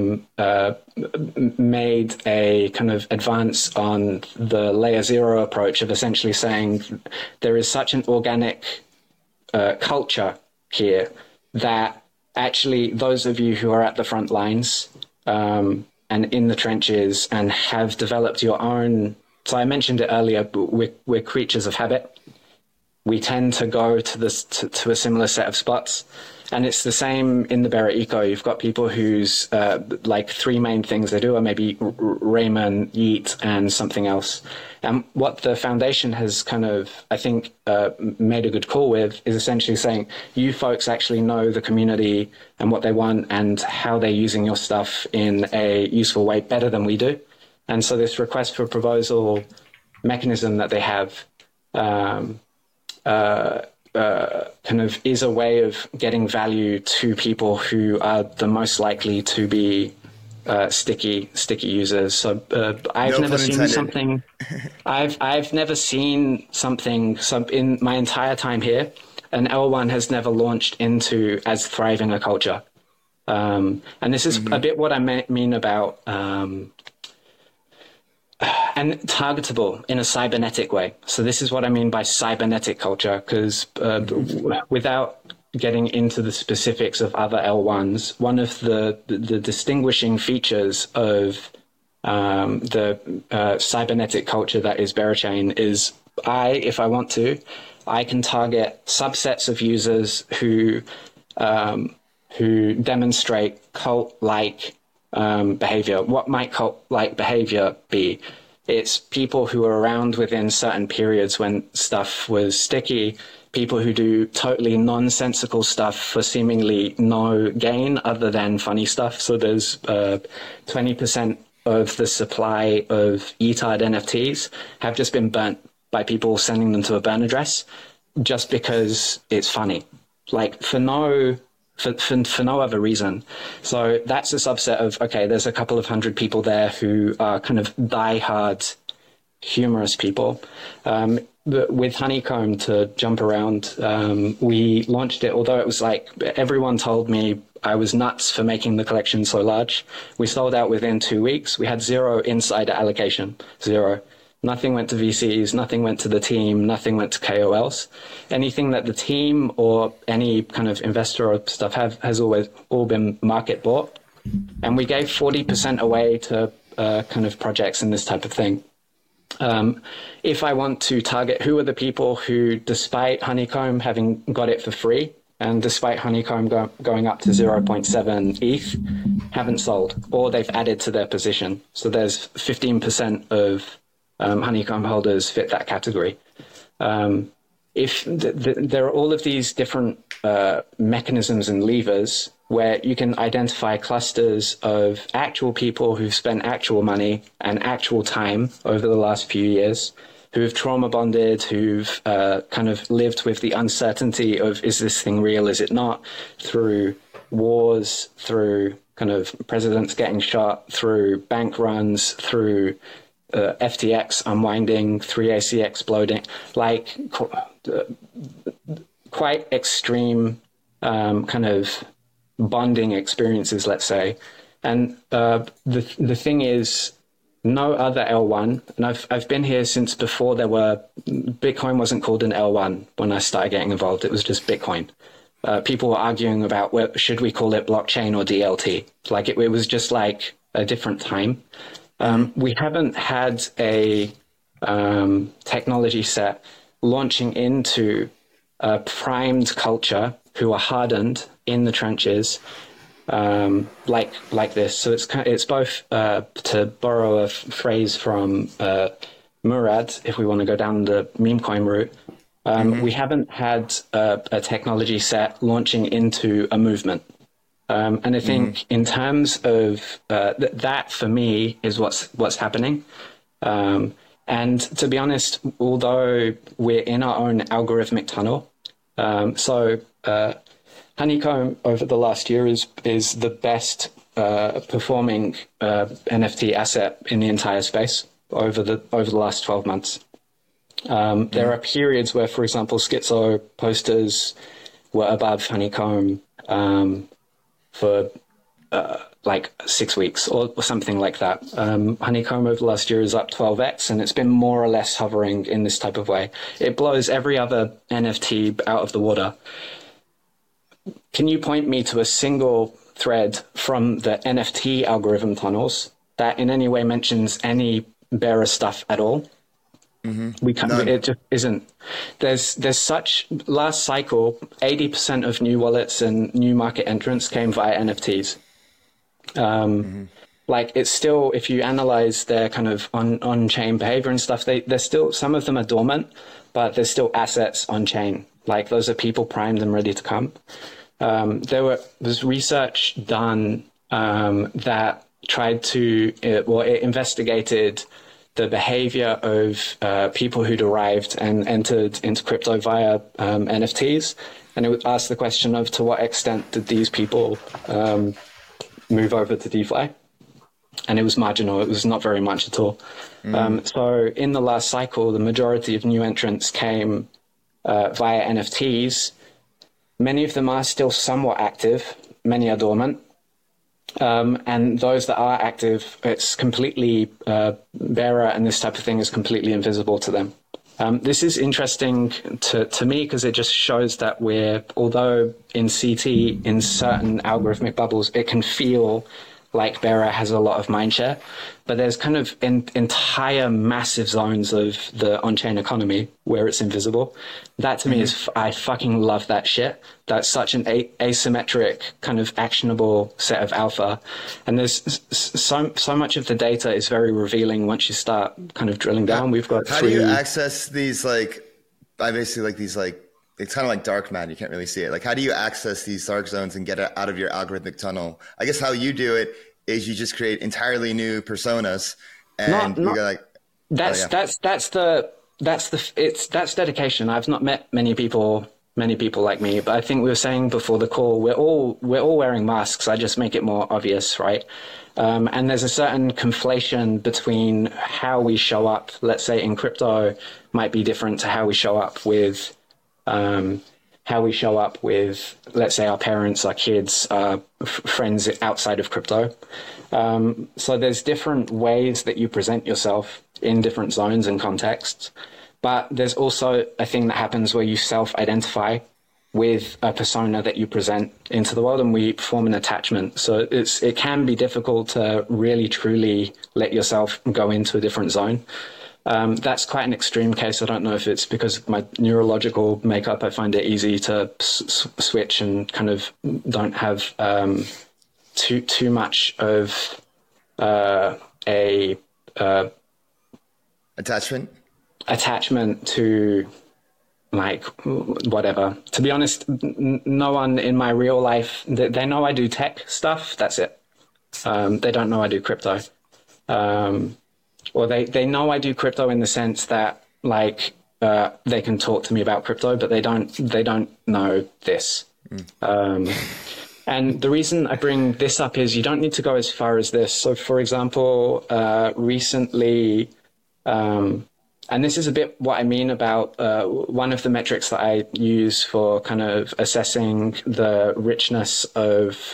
made a kind of advance on the layer zero approach of essentially saying there is such an organic culture here that actually those of you who are at the front lines and in the trenches and have developed your own. So I mentioned it earlier, but we're creatures of habit. We tend to go to a similar set of spots. And it's the same in the Bearer Eco. You've got people whose like three main things they do are maybe Raymond, Yeet, and something else. And what the foundation has kind of, I think, made a good call with is essentially saying, you folks actually know the community and what they want and how they're using your stuff in a useful way better than we do. And so this request for proposal mechanism that they have kind of is a way of getting value to people who are the most likely to be sticky users. So I've never seen something. I've never seen something. In my entire time here, an L1 has never launched into as thriving a culture. And this is a bit what I mean about and targetable in a cybernetic way. So this is what I mean by cybernetic culture, because without getting into the specifics of other L1s, one of the distinguishing features of the cybernetic culture that is Berachain is if I want to, I can target subsets of users who demonstrate cult-like behavior. What might cult-like behavior be? It's people who are around within certain periods when stuff was sticky, people who do totally nonsensical stuff for seemingly no gain other than funny stuff. So there's 20% of the supply of ETARD NFTs have just been burnt by people sending them to a burn address just because it's funny, like for no other reason. So that's a subset of, okay, there's a couple of hundred people there who are kind of diehard humorous people. With Honeycomb, to jump around, we launched it, although it was like everyone told me I was nuts for making the collection so large. We sold out within 2 weeks. We had 0 insider allocation, 0. Nothing went to VCs, nothing went to the team, nothing went to KOLs. Anything that the team or any kind of investor or stuff has always all been market bought. And we gave 40% away to kind of projects and this type of thing. If I want to target who are the people who, despite Honeycomb having got it for free, and despite Honeycomb going up to 0.7 ETH, haven't sold, or they've added to their position. So there's 15% of Honeycomb holders fit that category. If there are all of these different mechanisms and levers where you can identify clusters of actual people who've spent actual money and actual time over the last few years, who've trauma bonded, who've kind of lived with the uncertainty of, is this thing real, is it not, through wars, through kind of presidents getting shot, through bank runs, through FTX unwinding, 3AC exploding, like quite extreme kind of bonding experiences, let's say. And the thing is, no other L1, and I've been here since before Bitcoin wasn't called an L1 when I started getting involved. It was just Bitcoin. People were arguing about should we call it blockchain or DLT. Like it was just like a different time. We haven't had a technology set launching into a primed culture who are hardened in the trenches like this. So it's both, to borrow a phrase from Murad, if we want to go down the meme coin route, we haven't had a technology set launching into a movement. And I think in terms of that, for me, is what's happening. And to be honest, although we're in our own algorithmic tunnel, Honeycomb over the last year is the best performing NFT asset in the entire space over the last 12 months. There are periods where, for example, Schizo posters were above Honeycomb for like 6 weeks or something like that. Honeycomb over the last year is up 12x, and it's been more or less hovering in this type of way. It blows every other NFT out of the water. Can you point me to a single thread from the NFT algorithm tunnels that in any way mentions any bearer stuff at all? We can't. None. It just isn't. There's such, last cycle, 80% of new wallets and new market entrants came via NFTs. Like it's still, if you analyze their kind of on-chain behavior and stuff, they're still, some of them are dormant, but there's still assets on chain. Like those are people primed and ready to come. There was research done that tried to, it investigated the behavior of people who'd arrived and entered into crypto via NFTs. And it would ask the question of, to what extent did these people move over to DeFi? And it was marginal. It was not very much at all. So in the last cycle, the majority of new entrants came via NFTs. Many of them are still somewhat active. Many are dormant. And those that are active, it's completely bearer, and this type of thing is completely invisible to them. This is interesting to me because it just shows that although in CT, in certain algorithmic bubbles, it can feel like bearer has a lot of mindshare, but there's kind of entire massive zones of the on-chain economy where it's invisible. That to me is, I fucking love that shit. That's such an asymmetric kind of actionable set of alpha. And there's so much of the data is very revealing once you start kind of drilling down. We've got How do you access these, like, I basically like these, like, it's kind of like dark matter. You can't really see it. Like, how do you access these dark zones and get it out of your algorithmic tunnel? I guess how you do it is you just create entirely new personas, and you go like, that's dedication. I've not met many people like me, but I think we were saying before the call, we're all wearing masks. I just make it more obvious, right? And there's a certain conflation between how we show up, let's say in crypto, might be different to how we show up with, let's say, our parents, our kids, friends outside of crypto. So there's different ways that you present yourself in different zones and contexts. But there's also a thing that happens where you self-identify with a persona that you present into the world, and we form an attachment. So it can be difficult to really, truly let yourself go into a different zone. That's quite an extreme case. I don't know if it's because of my neurological makeup. I find it easy to switch and kind of don't have too much of a attachment to, like, whatever. To be honest, no one in my real life, they know I do tech stuff. That's it. They don't know I do crypto. Or they know I do crypto in the sense that, like, they can talk to me about crypto, but they don't know this. And the reason I bring this up is you don't need to go as far as this. So, for example, recently, and this is a bit what I mean about one of the metrics that I use for kind of assessing the richness of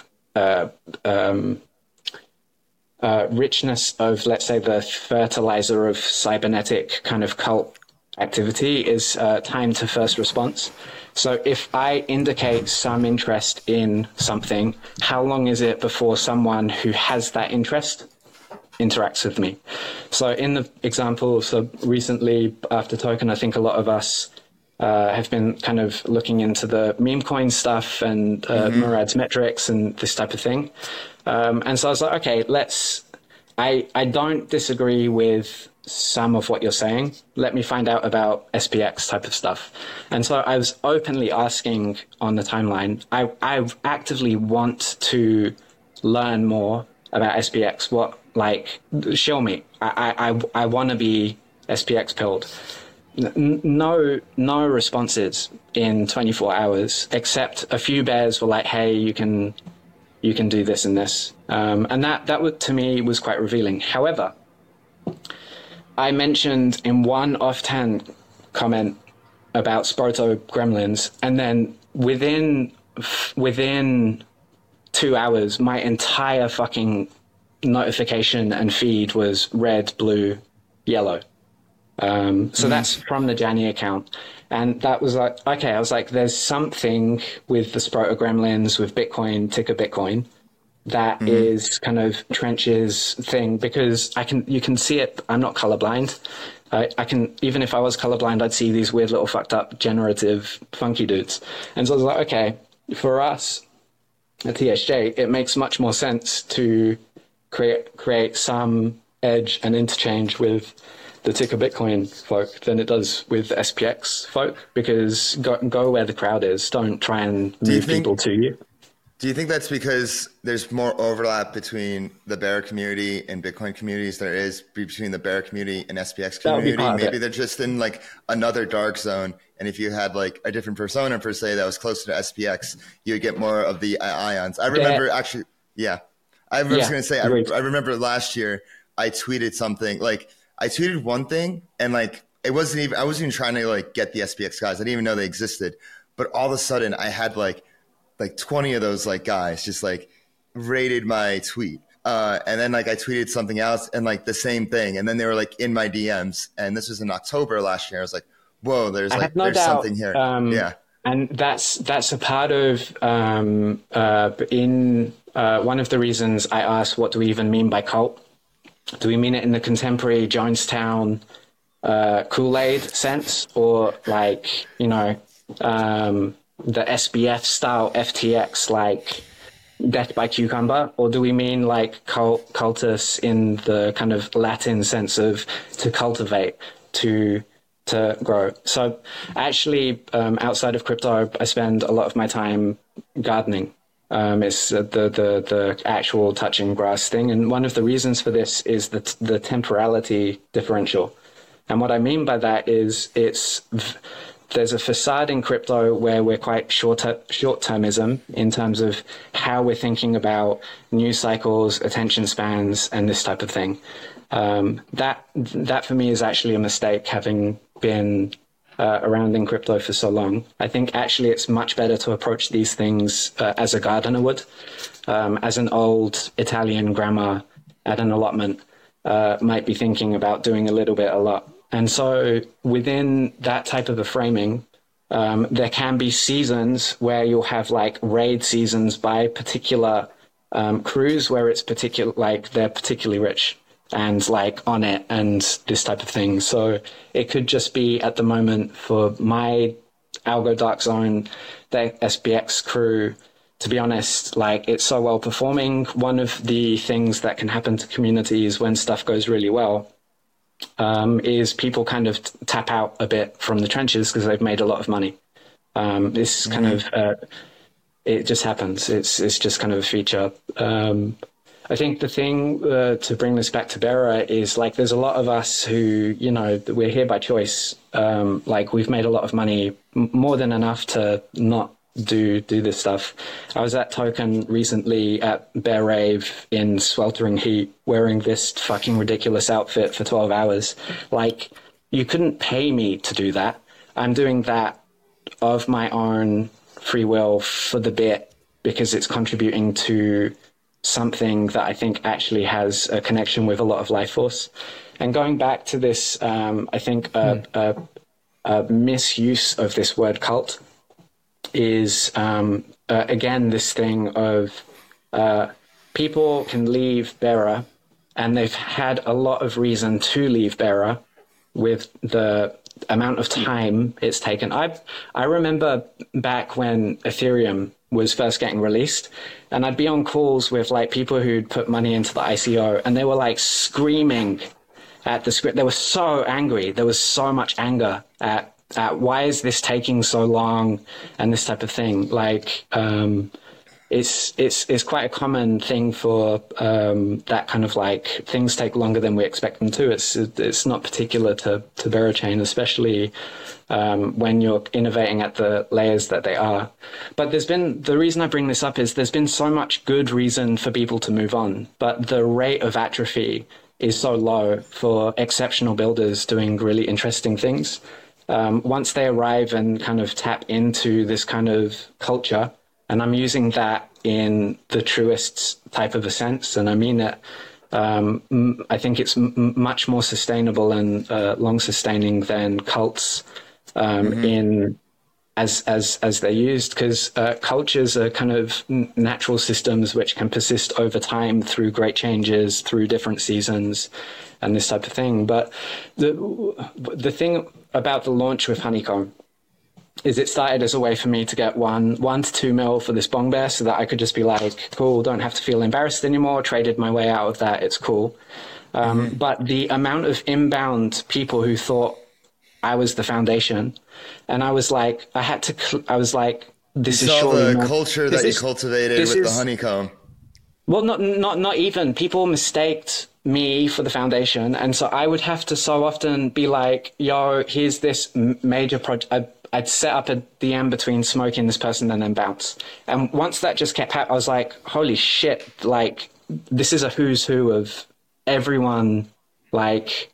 let's say, the fertilizer of cybernetic kind of cult activity is time to first response. So if I indicate some interest in something, how long is it before someone who has that interest interacts with me? So in the example, so recently after Token, I think a lot of us have been kind of looking into the meme coin stuff and Murad's metrics and this type of thing. And so I was like, okay, I don't disagree with some of what you're saying. Let me find out about SPX type of stuff. And so I was openly asking on the timeline, I actively want to learn more about SPX. What, like, show me. I want to be SPX pilled. No responses in 24 hours, except a few bears were like, hey, you can do this and this. And that to me was quite revealing. However, I mentioned in one offhand comment about Sproto Gremlins, and then within 2 hours, my entire fucking notification and feed was red, blue, yellow. So that's from the Janny account. And that was like, okay, I was like, there's something with the Sproto Gremlins, with Bitcoin, ticker Bitcoin, that is kind of Trench's thing, because you can see it. I'm not colorblind. I can, even if I was colorblind, I'd see these weird little fucked up generative funky dudes. And so I was like, okay, for us at TSJ, it makes much more sense to create some edge and interchange with the ticker Bitcoin folk than it does with SPX folk, because go where the crowd is. Don't try and move people to you. Do you think that's because there's more overlap between the Bear community and Bitcoin communities there is between the Bear community and SPX community? Maybe they're just in like another dark zone. And if you had like a different persona per se that was closer to SPX, you would get more of the ions. I remember I was going to say, I remember last year I tweeted something, like I tweeted one thing and like I wasn't even trying to like get the SPX guys. I didn't even know they existed. But all of a sudden I had like 20 of those like guys just like rated my tweet. And then like I tweeted something else and like the same thing. And then they were like in my DMs. And this was in October last year. I was like, whoa, there's there's something here. Yeah. And that's a part of one of the reasons I asked, what do we even mean by cult? Do we mean it in the contemporary Jonestown Kool-Aid sense, or like, you know, the SBF style FTX, like death by cucumber? Or do we mean like cultus in the kind of Latin sense of to cultivate, to grow? So actually, outside of crypto, I spend a lot of my time gardening. It's the actual touching grass thing. And one of the reasons for this is the temporality differential. And what I mean by that is there's a facade in crypto where we're quite short-termism in terms of how we're thinking about news cycles, attention spans, and this type of thing. That for me is actually a mistake, having been around in crypto for so long. I think actually it's much better to approach these things as a gardener would, as an old Italian grandma at an allotment might be thinking about doing a little bit a lot. And so within that type of a framing, there can be seasons where you'll have like raid seasons by particular crews where it's they're particularly rich and like on it and this type of thing. So it could just be at the moment for my Algo Dark Zone, the SBX crew, to be honest, like it's so well performing. One of the things that can happen to communities when stuff goes really well is people kind of tap out a bit from the trenches because they've made a lot of money. This is kind of, it just happens. It's just kind of a feature. I think the thing to bring this back to Bera is like there's a lot of us who, you know, we're here by choice. Like we've made a lot of money, more than enough to not do this stuff. I was at Token recently at Bear Rave in sweltering heat wearing this fucking ridiculous outfit for 12 hours. Like you couldn't pay me to do that. I'm doing that of my own free will for the bit because it's contributing to something that I think actually has a connection with a lot of life force. And going back to this, I think a misuse of this word cult is, again, this thing of people can leave Bera, and they've had a lot of reason to leave Bera with the amount of time it's taken. I remember back when Ethereum was first getting released, and I'd be on calls with like people who'd put money into the ICO, and they were like screaming at the script. They were so angry. There was so much anger at why is this taking so long and this type of thing. Like it's quite a common thing for that kind of like things take longer than we expect them to. It's not particular to Berachain, especially when you're innovating at the layers that they are. But the reason I bring this up is there's been so much good reason for people to move on, but the rate of atrophy is so low for exceptional builders doing really interesting things. Once they arrive and kind of tap into this kind of culture, and I'm using that in the truest type of a sense, and I mean it, I think it's much more sustainable and long-sustaining than cults in as they're used, because cultures are kind of natural systems which can persist over time through great changes, through different seasons, and this type of thing. But the thing about the launch with Honeycomb is it started as a way for me to get one to 2 mil for this bong bear so that I could just be like, cool, don't have to feel embarrassed anymore, traded my way out of that, it's cool. But the amount of inbound people who thought I was the foundation, and I was like, this is surely the culture that you cultivated with the Honeycomb. Well, not even. People mistaked me for the foundation, and so I would have to so often be like, yo, here's this major project. I'd set up a DM between Smokey and this person and then bounce. And once that just kept happening, I was like, holy shit, like, this is a who's who of everyone, like,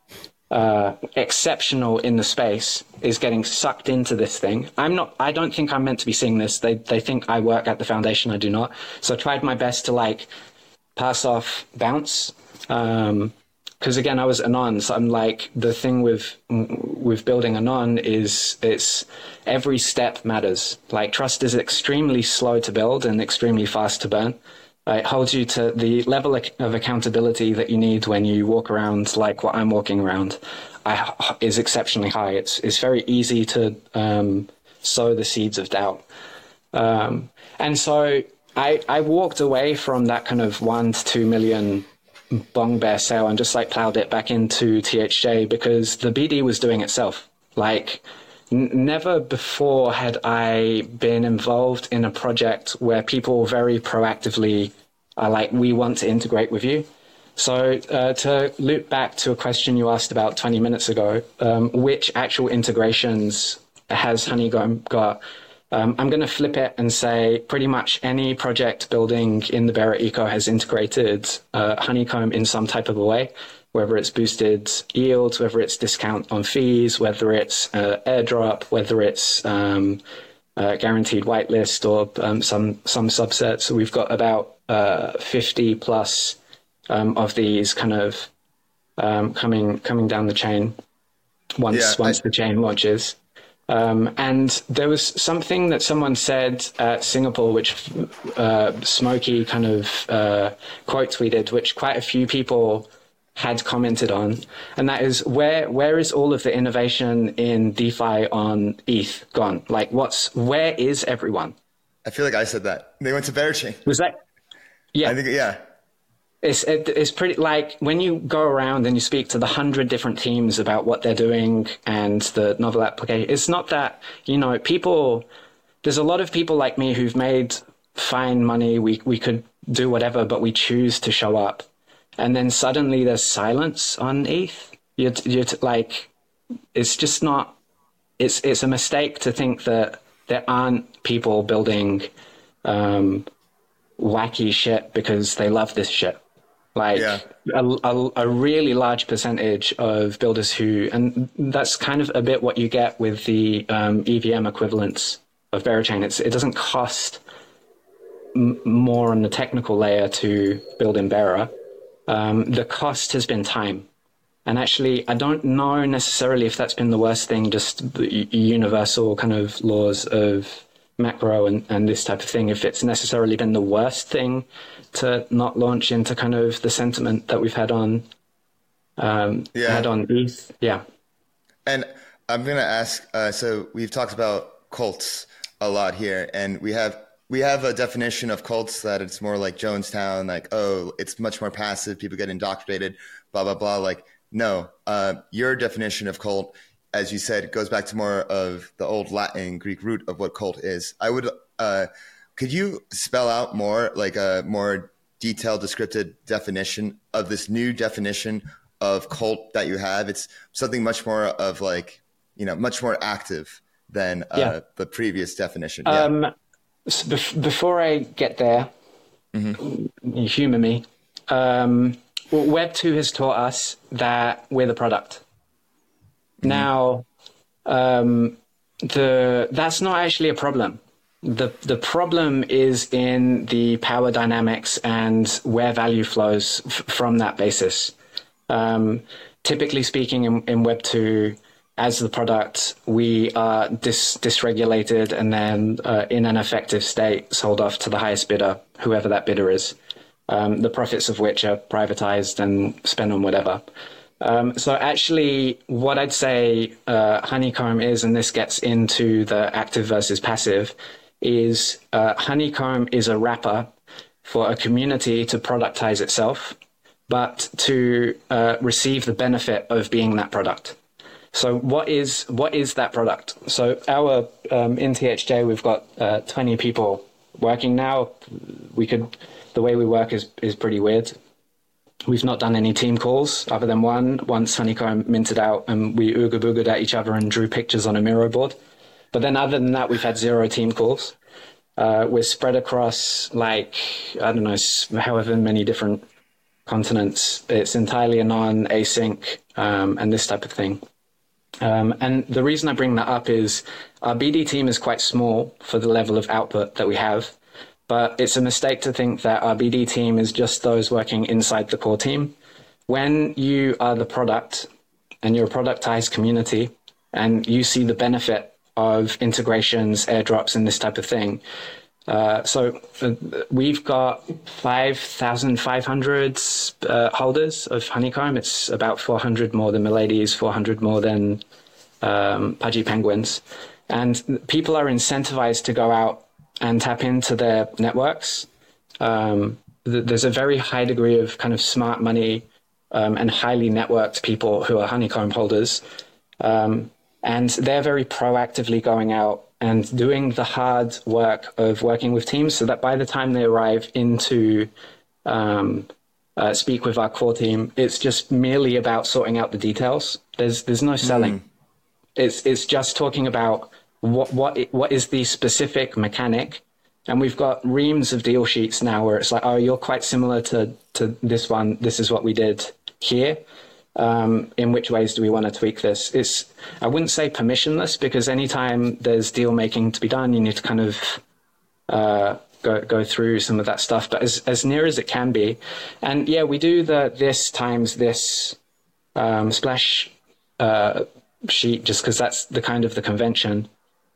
exceptional in the space is getting sucked into this thing. I don't think I'm meant to be seeing this. They think I work at the foundation. I do not. So I tried my best to like pass off bounce. Because again, I was Anon, so I'm like, the thing with building Anon is it's every step matters. Like trust is extremely slow to build and extremely fast to burn. It holds you to the level of accountability that you need when you walk around like what I'm walking around is exceptionally high. It's very easy to sow the seeds of doubt. And so I walked away from that kind of 1 to 2 million bong bear sale and just like plowed it back into THJ because the BD was doing itself. Like never before had I been involved in a project where people very proactively are like, we want to integrate with you. So to loop back to a question you asked about 20 minutes ago, which actual integrations has Honeycomb got? I'm going to flip it and say pretty much any project building in the Bearer eco has integrated Honeycomb in some type of a way, whether it's boosted yields, whether it's discount on fees, whether it's airdrop, whether it's guaranteed whitelist or some subsets. So we've got about 50 plus of these kind of coming down the chain once the chain launches. And there was something that someone said at Singapore, which Smokey kind of quote tweeted, which quite a few people had commented on, and that is where is all of the innovation in DeFi on ETH gone? Like, where is everyone? I feel like I said that. They went to Bearchain. Was that? Yeah. I think, yeah. It's pretty, like when you go around and you speak to the 100 different teams about what they're doing and the novel application, it's not that, there's a lot of people like me who've made fine money. We could do whatever, but we choose to show up. And then suddenly there's silence on ETH. You're like, it's just not, it's a mistake to think that there aren't people building wacky shit because they love this shit. Like a really large percentage of builders who, and that's kind of a bit what you get with the EVM equivalents of Bearchain. It doesn't cost more on the technical layer to build in Bearer. The cost has been time. And actually, I don't know necessarily if that's been the worst thing, just the universal kind of laws of macro and this type of thing, if it's necessarily been the worst thing to not launch into kind of the sentiment that we've had on ETH. Yeah. And I'm going to ask, so we've talked about cults a lot here, and we have a definition of cults that it's more like Jonestown, like, oh, it's much more passive, people get indoctrinated, blah, blah, blah. Like, no, your definition of cult, as you said, goes back to more of the old Latin Greek root of what cult is. I would, could you spell out more, like a more detailed, descriptive definition of this new definition of cult that you have? It's something much more of like, much more active than the previous definition. So before I get there, you humor me. Web2 has taught us that we're the product. Now, that's not actually a problem. The problem is in the power dynamics and where value flows from that basis. Typically speaking, in Web2, as the product, we are dysregulated and then in an effective state sold off to the highest bidder, whoever that bidder is, the profits of which are privatized and spent on whatever. So actually, what I'd say Honeycomb is, and this gets into the active versus passive, is Honeycomb is a wrapper for a community to productize itself, but to receive the benefit of being that product. So what is that product? So our in THJ, we've got 20 people working now. The way we work is pretty weird. We've not done any team calls other than once Honeycomb minted out and we ooga booga'd at each other and drew pictures on a Miro board. But then other than that, we've had 0 team calls. We're spread across however many different continents. It's entirely non-async and this type of thing. And the reason I bring that up is our BD team is quite small for the level of output that we have, but it's a mistake to think that our BD team is just those working inside the core team. When you are the product and you're a productized community and you see the benefit of integrations, airdrops, and this type of thing. So we've got 5,500 holders of Honeycomb. It's about 400 more than Miladies, 400 more than Pudgy Penguins. And people are incentivized to go out and tap into their networks. There's a very high degree of kind of smart money and highly networked people who are Honeycomb holders. And they're very proactively going out and doing the hard work of working with teams so that by the time they arrive into speak with our core team, it's just merely about sorting out the details. There's no selling. It's just talking about what is the specific mechanic. And we've got reams of deal sheets now where it's like, oh, you're quite similar to this one. This is what we did here. In which ways do we want to tweak this? I wouldn't say permissionless, because anytime there's deal making to be done, you need to kind of go through some of that stuff, but as near as it can be. And yeah, we do the this times this splash sheet just because that's the kind of the convention.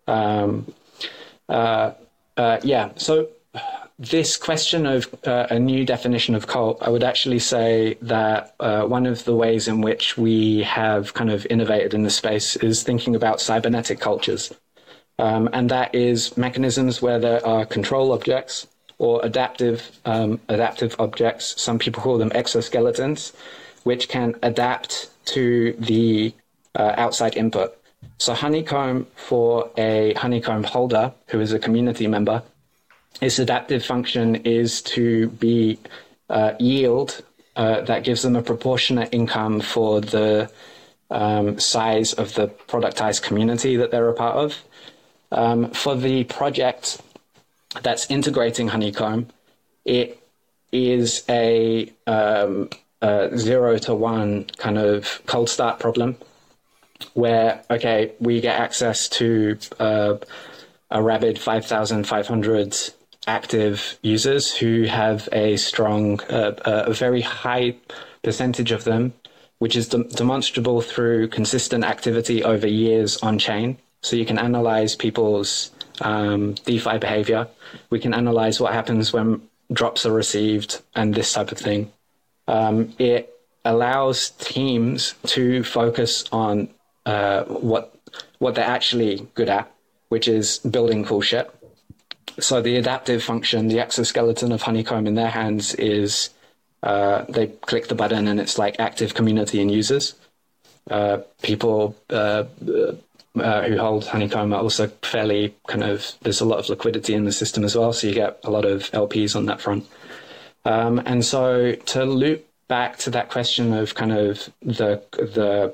Yeah, so this question of a new definition of cult, I would actually say that one of the ways in which we have kind of innovated in this space is thinking about cybernetic cultures. And that is mechanisms where there are control objects or adaptive objects. Some people call them exoskeletons, which can adapt to the outside input. So Honeycomb, for a Honeycomb holder who is a community member, its adaptive function is to be yield that gives them a proportionate income for the size of the productized community that they're a part of. For the project that's integrating Honeycomb, it is a 0 to 1 kind of cold start problem where, okay, we get access to a rabid 5,500 active users who have a strong, a very high percentage of them, which is demonstrable through consistent activity over years on chain. So you can analyze people's DeFi behavior. We can analyze what happens when drops are received and this type of thing. It allows teams to focus on what they're actually good at, which is building cool shit. So the adaptive function, the exoskeleton of Honeycomb in their hands is they click the button and it's like active community and users. People who hold Honeycomb are also fairly kind of, there's a lot of liquidity in the system as well. So you get a lot of LPs on that front. And so to loop back to that question of kind of the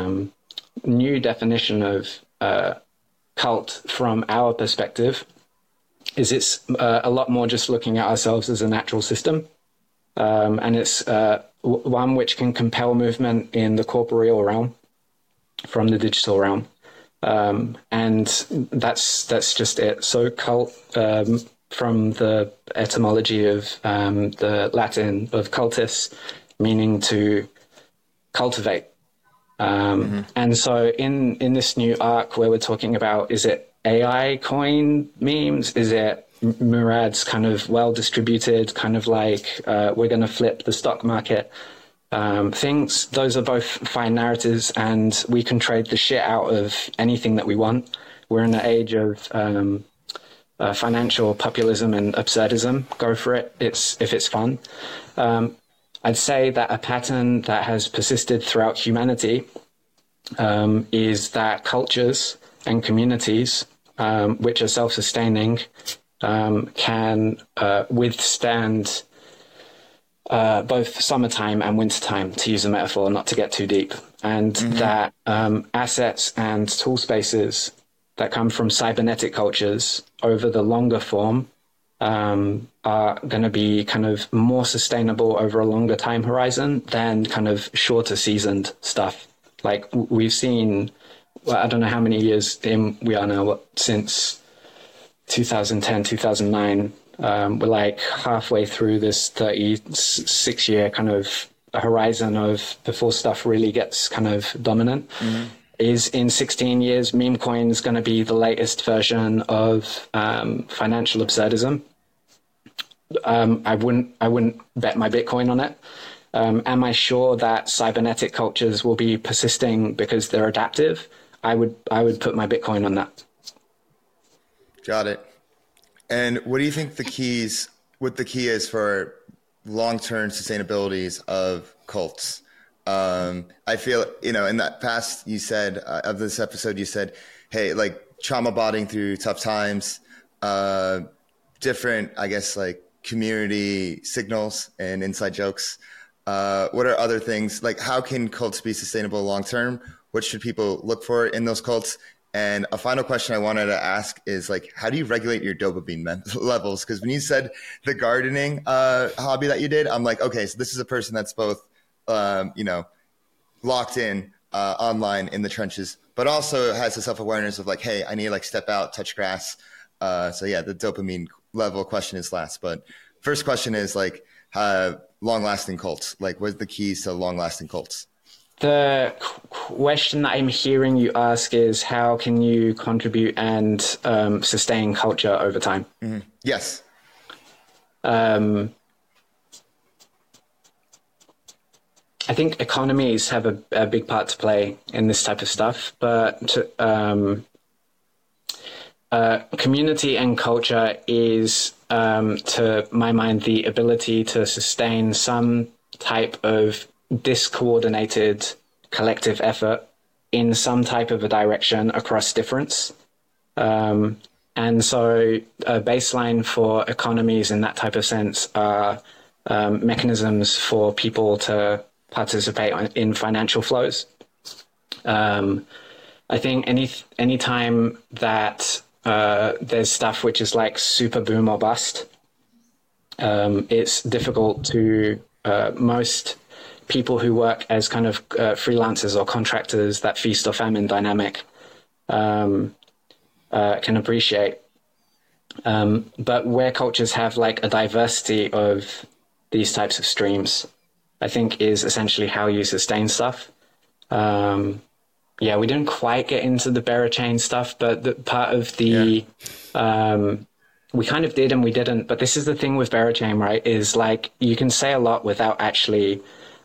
new definition of cult from our perspective, is it's a lot more just looking at ourselves as a natural system. And it's one which can compel movement in the corporeal realm from the digital realm. And that's just it. So cult, from the etymology of the Latin of cultus, meaning to cultivate. And so in this new arc where we're talking about, is it AI coin memes? Is it Murad's kind of well-distributed, kind of like we're going to flip the stock market things? Those are both fine narratives, and we can trade the shit out of anything that we want. We're in an age of financial populism and absurdism. Go for it. If it's fun. I'd say that a pattern that has persisted throughout humanity is that cultures and communities which are self-sustaining can withstand both summertime and wintertime, to use a metaphor, not to get too deep, and that assets and tool spaces that come from cybernetic cultures over the longer form are going to be kind of more sustainable over a longer time horizon than kind of shorter seasoned stuff. Like we've seen, well, I don't know how many years in we are now, since 2010, 2009. We're like halfway through this 36-year kind of horizon of before stuff really gets kind of dominant. Mm-hmm. Is in 16 years, meme coin is going to be the latest version of financial absurdism. I wouldn't bet my Bitcoin on it. Am I sure that cybernetic cultures will be persisting because they're adaptive? I would put my Bitcoin on that. Got it. And what do you think what the key is for long-term sustainabilities of cults? I feel, in that past, you said, of this episode, you said, hey, like trauma bonding through tough times, different, I guess, like community signals and inside jokes. What are other things, like how can cults be sustainable long-term? What should people look for in those cults? And a final question I wanted to ask is like, how do you regulate your dopamine levels? Because when you said the gardening hobby that you did, I'm like, okay, so this is a person that's both, locked in online in the trenches, but also has the self-awareness of like, hey, I need to like step out, touch grass. So yeah, the dopamine level question is last, but first question is like long-lasting cults. Like what's the keys to long-lasting cults? The question that I'm hearing you ask is how can you contribute and sustain culture over time? Mm-hmm. Yes. I think economies have a big part to play in this type of stuff, but community and culture is, to my mind, the ability to sustain some type of discoordinated collective effort in some type of a direction across difference. And so a baseline for economies in that type of sense are mechanisms for people to participate in financial flows. I think any time that there's stuff which is like super boom or bust, it's difficult to most people who work as kind of freelancers or contractors, that feast or famine dynamic can appreciate. But where cultures have like a diversity of these types of streams, I think is essentially how you sustain stuff. We didn't quite get into the Berachain stuff, but the part of the, we kind of did and we didn't, but this is the thing with Berachain, right? Is like, you can say a lot without actually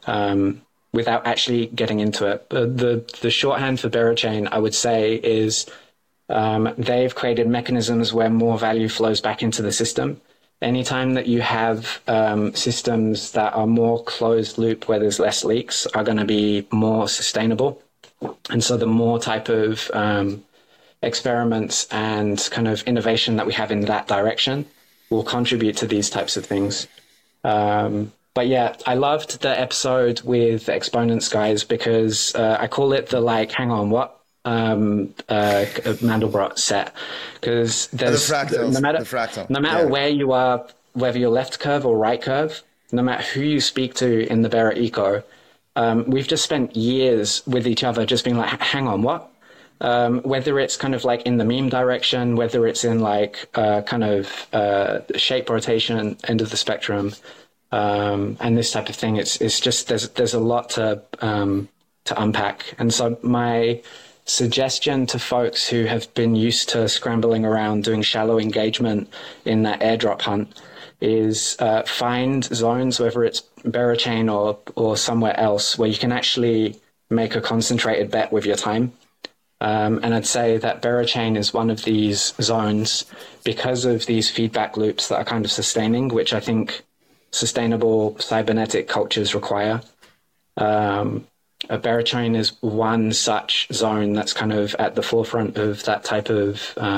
getting into it. The shorthand for Berachain, I would say, is they've created mechanisms where more value flows back into the system. Anytime that you have systems that are more closed loop, where there's less leaks, are going to be more sustainable. And so the more type of experiments and kind of innovation that we have in that direction will contribute to these types of things. But yeah, I loved the episode with the exponents guys because I call it the like, hang on, what? Mandelbrot set, because there's the fractal. No matter where you are, whether you're left curve or right curve, no matter who you speak to in the Bera eco, we've just spent years with each other just being like, hang on, what? Whether it's kind of like in the meme direction, whether it's in like kind of shape rotation end of the spectrum, and this type of thing, it's just there's a lot to unpack. And so my suggestion to folks who have been used to scrambling around doing shallow engagement in that airdrop hunt is find zones, whether it's Berachain or somewhere else, where you can actually make a concentrated bet with your time. And I'd say that Berachain is one of these zones because of these feedback loops that are kind of sustaining, which I think sustainable cybernetic cultures require. Berachain is one such zone that's kind of at the forefront of that type of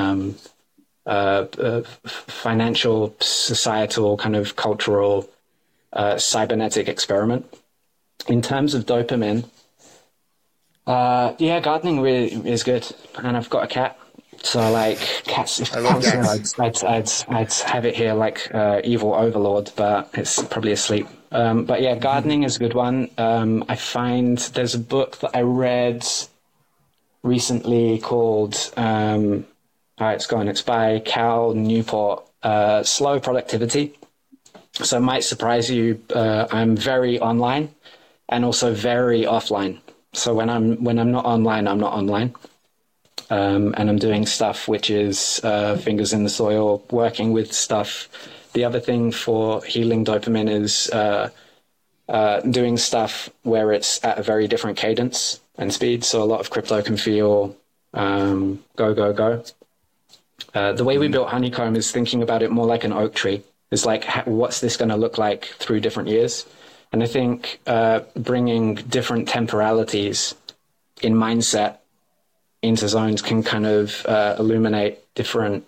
financial, societal, kind of cultural cybernetic experiment. In terms of dopamine, gardening really is good, and I've got a cat, So like cats, I love cats. cats. I'd have it here like evil overlord, but it's probably asleep. But yeah, gardening is a good one. I find there's a book that I read recently called it's gone. It's by Cal Newport. Slow Productivity. So it might surprise you. I'm very online and also very offline. So when I'm not online, I'm not online. And I'm doing stuff which is fingers in the soil, working with stuff. The other thing for healing dopamine is doing stuff where it's at a very different cadence and speed. So a lot of crypto can feel go, go, go. The way we built Honeycomb is thinking about it more like an oak tree. It's like, what's this going to look like through different years? And I think bringing different temporalities in mindset into zones can kind of illuminate different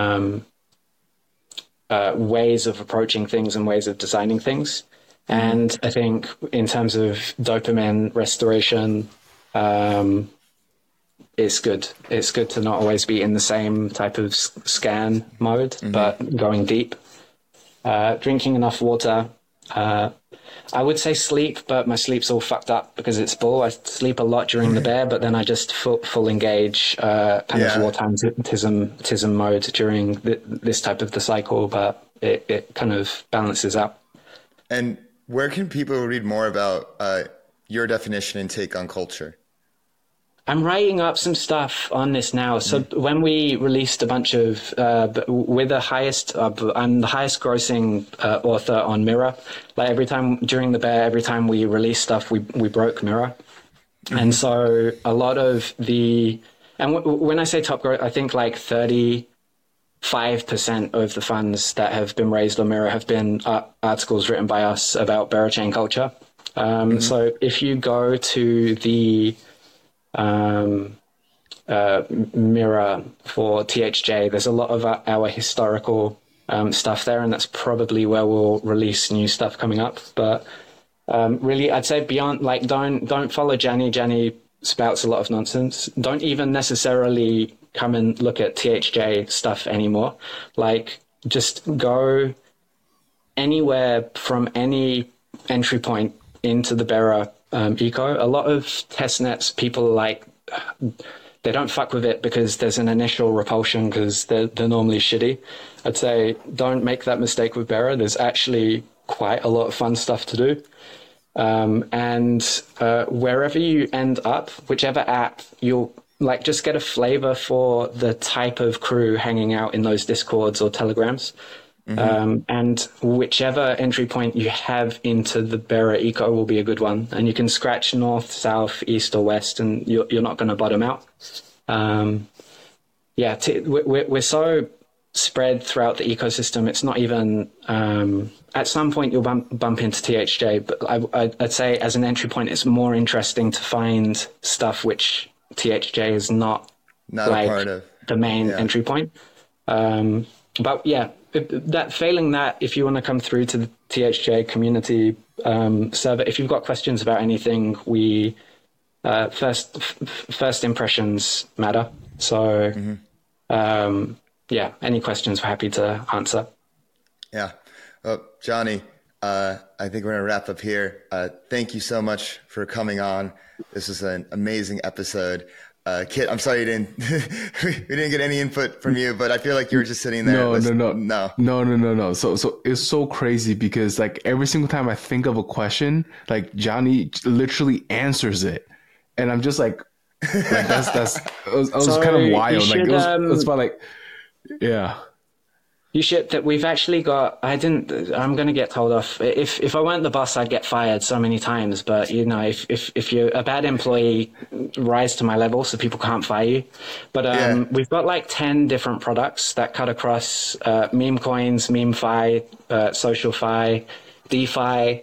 ways of approaching things and ways of designing things. And I think in terms of dopamine restoration, it's good. It's good to not always be in the same type of scan mode, but going deep. Drinking enough water. I would say sleep, but my sleep's all fucked up because it's bull. I sleep a lot during the bear, but then I just full engage kind of wartime tism mode during this type of the cycle, but it kind of balances out. And where can people read more about your definition and take on culture? I'm writing up some stuff on this now. So when we released a bunch of, we're the highest, I'm the highest grossing author on Mirror. Like every time during the bear, every time we release stuff, we broke Mirror. And so a lot of the, and when I say top growth, I think like 35% of the funds that have been raised on Mirror have been articles written by us about Berachain culture. So if you go to the Mirror for THJ, there's a lot of our historical stuff there, and that's probably where we'll release new stuff coming up. But really, I'd say beyond, like, don't follow Gianni. Gianni spouts a lot of nonsense. Don't even necessarily come and look at THJ stuff anymore. Like, just go anywhere from any entry point into the Bera eco. A lot of testnets, people like, they don't fuck with it because there's an initial repulsion because they're normally shitty. I'd say don't make that mistake with Bera. There's actually quite a lot of fun stuff to do. And wherever you end up, whichever app, you'll like just get a flavor for the type of crew hanging out in those Discords or Telegrams. And whichever entry point you have into the Bera eco will be a good one. And you can scratch north, south, east, or west, and you're not going to bottom out. We're so spread throughout the ecosystem. It's not even, at some point you'll bump into THJ, but I'd say as an entry point, it's more interesting to find stuff which THJ is not like a part of the main entry point. But yeah, failing that, if you want to come through to the THJ community server, if you've got questions about anything, we first impressions matter. So any questions we're happy to answer. Yeah. Well, Gianni, I think we're going to wrap up here. Thank you so much for coming on. This was an amazing episode. Kit, I'm sorry we didn't get any input from you, but I feel like you were just sitting there. No. So it's so crazy because like every single time I think of a question, like Gianni literally answers it, and I'm just like that's it was kind of wild. Like it was about like, yeah. You should, that we've actually got, I'm going to get told off. If I weren't the boss, I'd get fired so many times. But, you know, if you're a bad employee, rise to my level so people can't fire you. But we've got like 10 different products that cut across meme coins, MemeFi, SocialFi, DeFi,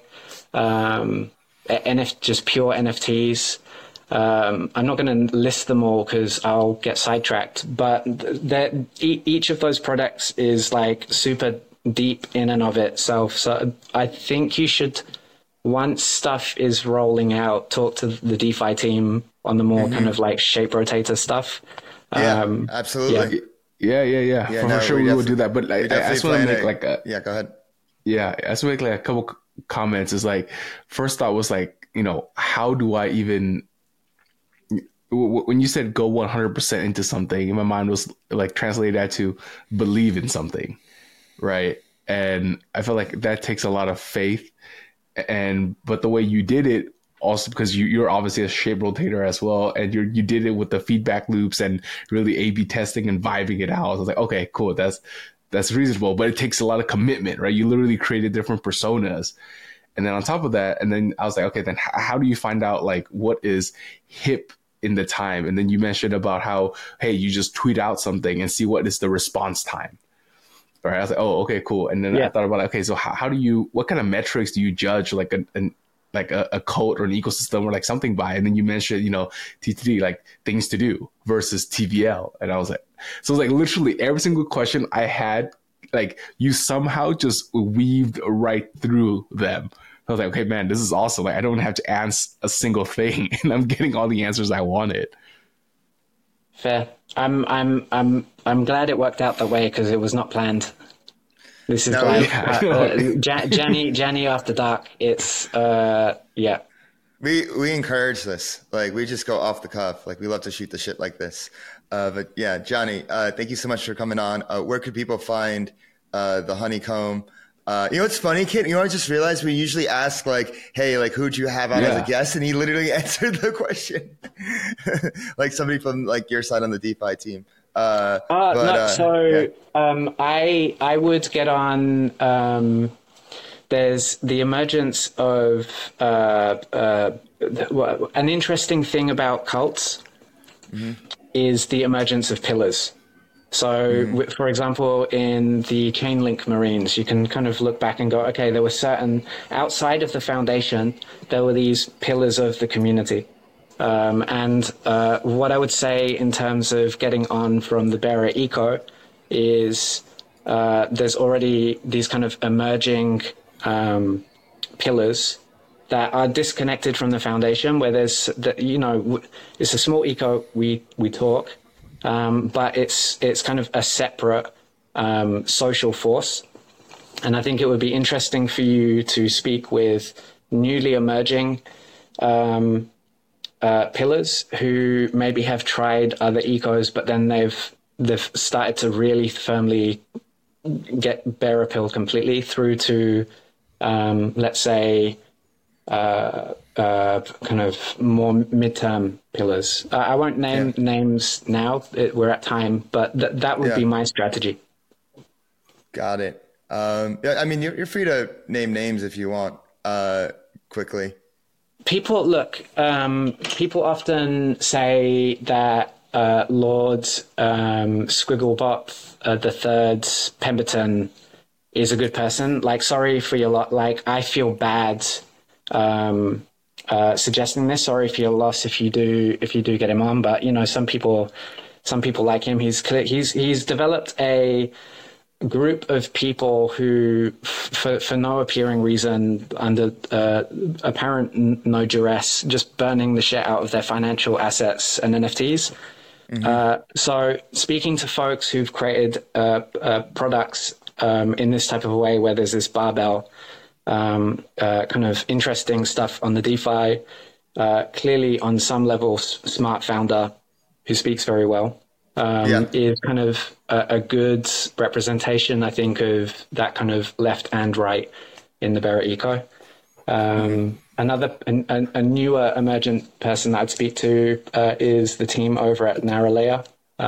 just pure NFTs. I'm not going to list them all because I'll get sidetracked, but each of those products is like super deep in and of itself. So I think you should once stuff is rolling out, talk to the DeFi team on the more kind of like shape rotator stuff. Yeah, absolutely. Yeah. For sure, we will do that. But I just want to make like a go ahead. Yeah, I just want to make like a couple comments. Is like first thought was like, how do I even when you said go 100% into something, in my mind was like translated that to believe in something, right? And I feel like that takes a lot of faith. But the way you did it, also because you're obviously a shape rotator as well, and you did it with the feedback loops and really A/B testing and vibing it out. I was like, okay, cool, that's reasonable, but it takes a lot of commitment, right? You literally created different personas. And then on top of that, and then I was like, okay, then how do you find out like what is hip in the time? And then you mentioned about how, hey, you just tweet out something and see what is the response time. All right. I was like, oh, okay, cool. And then I thought about, okay, so how do you, what kind of metrics do you judge like a code or an ecosystem or like something by? And then you mentioned, TTD, like things to do versus TVL. And I was like, so it was like literally every single question I had, like you somehow just weaved right through them. I was like, okay, man, this is awesome. Like I don't have to answer a single thing and I'm getting all the answers I wanted. Fair. I'm glad it worked out that way because it was not planned. This is Janny After Dark. It's We encourage this. Like we just go off the cuff. Like we love to shoot the shit like this. But yeah, Johnny, thank you so much for coming on. Where could people find the Honeycomb? What's funny, Kit? I just realized we usually ask like, hey, like who'd you have on as a guest? And he literally answered the question. Like somebody from like your side on the DeFi team. I would get on, there's the emergence of an interesting thing about cults is the emergence of pillars. So, for example, in the Chainlink Marines, you can kind of look back and go, okay, there were certain, outside of the foundation, there were these pillars of the community. And what I would say in terms of getting on from the bearer eco is there's already these kind of emerging pillars that are disconnected from the foundation, where there's, it's a small eco, we talk, but it's kind of a separate social force. And I think it would be interesting for you to speak with newly emerging pillars who maybe have tried other ecos, but then they've started to really firmly get bearer pilled completely through to, let's say, kind of more midterm pillars. I won't name names now. We're at time, but that would be my strategy. Got it. I mean, you're free to name names if you want, quickly. People often say that Lord Squigglebot the Third's Pemberton is a good person. Like, sorry for your lot. Like, I feel bad suggesting this. Sorry for your loss if you do get him on. But some people like him. He's developed a group of people who, for no appearing reason, under apparent no duress, just burning the shit out of their financial assets and NFTs. So speaking to folks who've created products in this type of a way, where there's this barbell, kind of interesting stuff on the DeFi, clearly on some level, smart founder who speaks very well. Is kind of a good representation, I think, of that kind of left and right in the bearer eco. A newer emergent person that I'd speak to is the team over at Narrowlayer.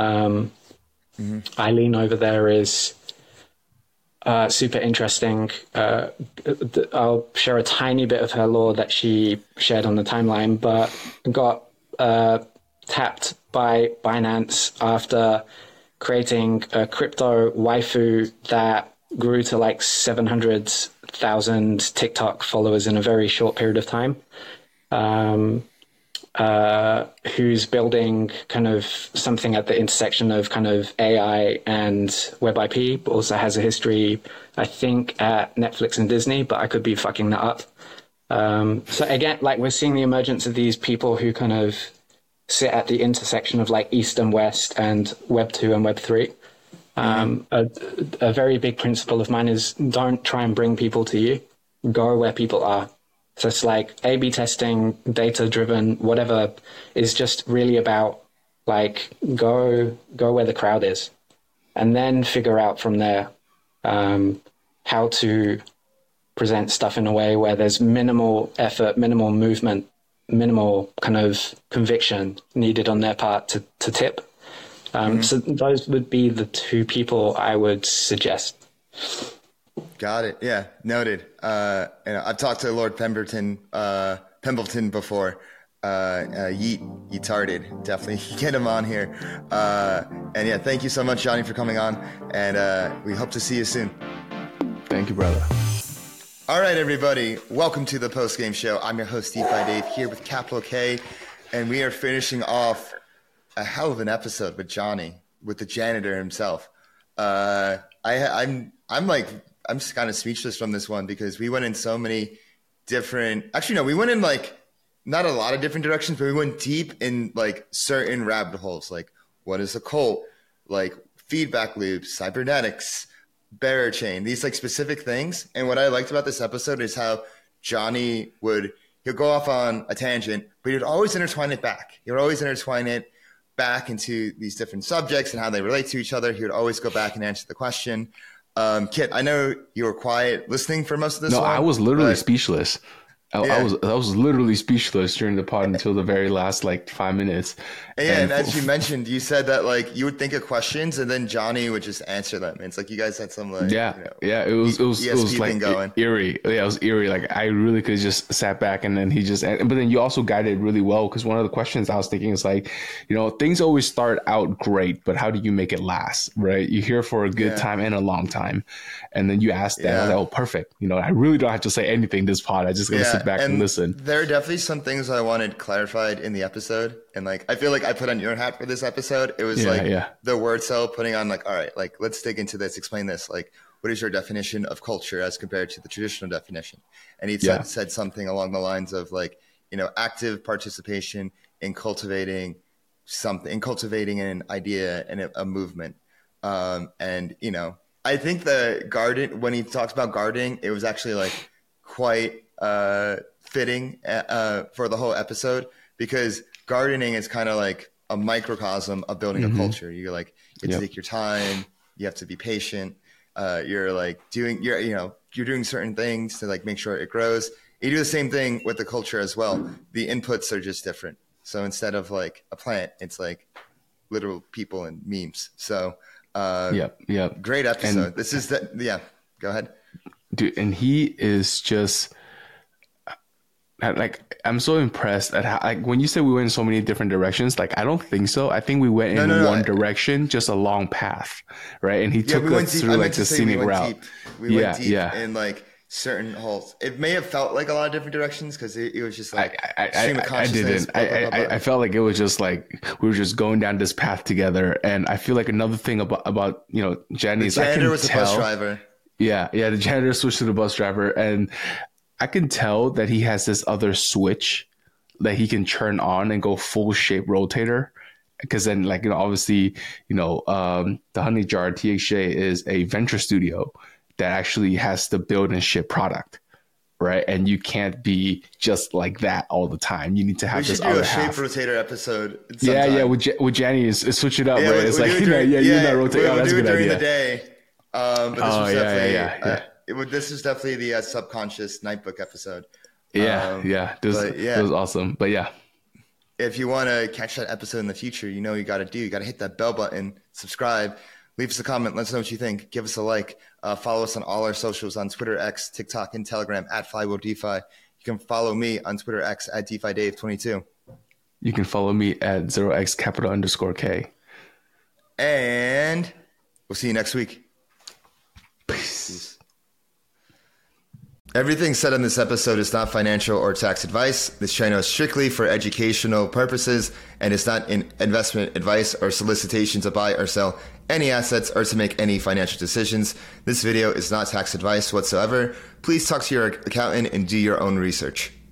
Eileen over there is super interesting. I'll share a tiny bit of her lore that she shared on the timeline, but got tapped by Binance after creating a crypto waifu that grew to like 700,000 TikTok followers in a very short period of time, who's building kind of something at the intersection of kind of AI and Web IP, but also has a history, I think, at Netflix and Disney, but I could be fucking that up. So again, like we're seeing the emergence of these people who kind of sit at the intersection of like East and West and Web 2 and Web 3. A very big principle of mine is don't try and bring people to you. Go where people are. So it's like A/B testing, data driven, whatever, is just really about like go where the crowd is, and then figure out from there how to present stuff in a way where there's minimal effort, minimal movement, minimal kind of conviction needed on their part to tip. So those would be the two people I would suggest. Got it. Yeah, noted. I've talked to Lord Pemberton before. Yeetarded. Definitely get him on here. And yeah, thank you so much, Johnny, for coming on. And we hope to see you soon. Thank you, brother. All right, everybody. Welcome to the post-game show. I'm your host, DeFi Dave, here with Capital K. And we are finishing off a hell of an episode with Johnny, with the janitor himself. I'm just kind of speechless from this one because we went in so many different, actually, no, we went in like not a lot of different directions, but we went deep in like certain rabbit holes. Like what is a cult? Like feedback loops, cybernetics, bearer chain, these like specific things. And what I liked about this episode is how Johnny he'll go off on a tangent, but he'd always intertwine it back. He would always intertwine it back into these different subjects and how they relate to each other. He would always go back and answer the question. Kit, I know you were quiet listening for most of this. No, one, I was literally speechless. Yeah. I was literally speechless during the pod until the very last like 5 minutes. And as you mentioned, you said that like you would think of questions and then Johnny would just answer them. It's like you guys had some like it was like going. Eerie. Yeah, it was eerie. Like I really could just sat back and then but then you also guided really well because one of the questions I was thinking is like, things always start out great, but how do you make it last? Right? You're here for a good time and a long time, and then you ask that. I was like, oh, perfect. I really don't have to say anything this pod. I just gotta sit back and listen. There are definitely some things I wanted clarified in the episode. And like, I feel like I put on your hat for this episode. It was the word cell putting on like, all right, like let's dig into this, explain this. Like, what is your definition of culture as compared to the traditional definition? And he said something along the lines of like, active participation in cultivating something, in cultivating an idea and a movement. I think the garden, when he talks about gardening, it was actually like quite fitting for the whole episode because gardening is kind of like a microcosm of building a culture. You have to take your time. You have to be patient. You're doing certain things to like make sure it grows. You do the same thing with the culture as well. The inputs are just different. So instead of like a plant, it's like literal people and memes. So great episode. Go ahead. Dude, and he is just like, I'm so impressed at how, like, when you say we went in so many different directions, like, I don't think so. I think we went in one direction, just a long path, right? And he took us through like the scenic route. We went deep in like certain holes. It may have felt like a lot of different directions because it was just like I didn't. I felt like it was just like we were just going down this path together. And I feel like another thing about Jenny is the janitor was a bus driver. Yeah, the janitor switched to the bus driver, and I can tell that he has this other switch that he can turn on and go full shape rotator. Because then, like, obviously, the Honey Jar THJ is a venture studio that actually has to build and ship product, right? And you can't be just like that all the time. You need to have this other half. We should do a shape rotator episode. Yeah. With Jenny, is switch it up, right? It's like, you're not rotating. We'll that's do a it good during idea. the day. But this was definitely this is definitely the subconscious Nightbook episode. It was awesome. But yeah, if you want to catch that episode in the future, you got to do. You got to hit that bell button, subscribe, leave us a comment, let us know what you think, give us a like, follow us on all our socials on Twitter, X, TikTok, and Telegram at Flywheel DeFi. You can follow me on Twitter, X at DeFi Dave 22. You can follow me at 0x_K. And we'll see you next week. Peace. Everything said on this episode is not financial or tax advice. This channel is strictly for educational purposes and is not an investment advice or solicitation to buy or sell any assets or to make any financial decisions. This video is not tax advice whatsoever. Please talk to your accountant and do your own research.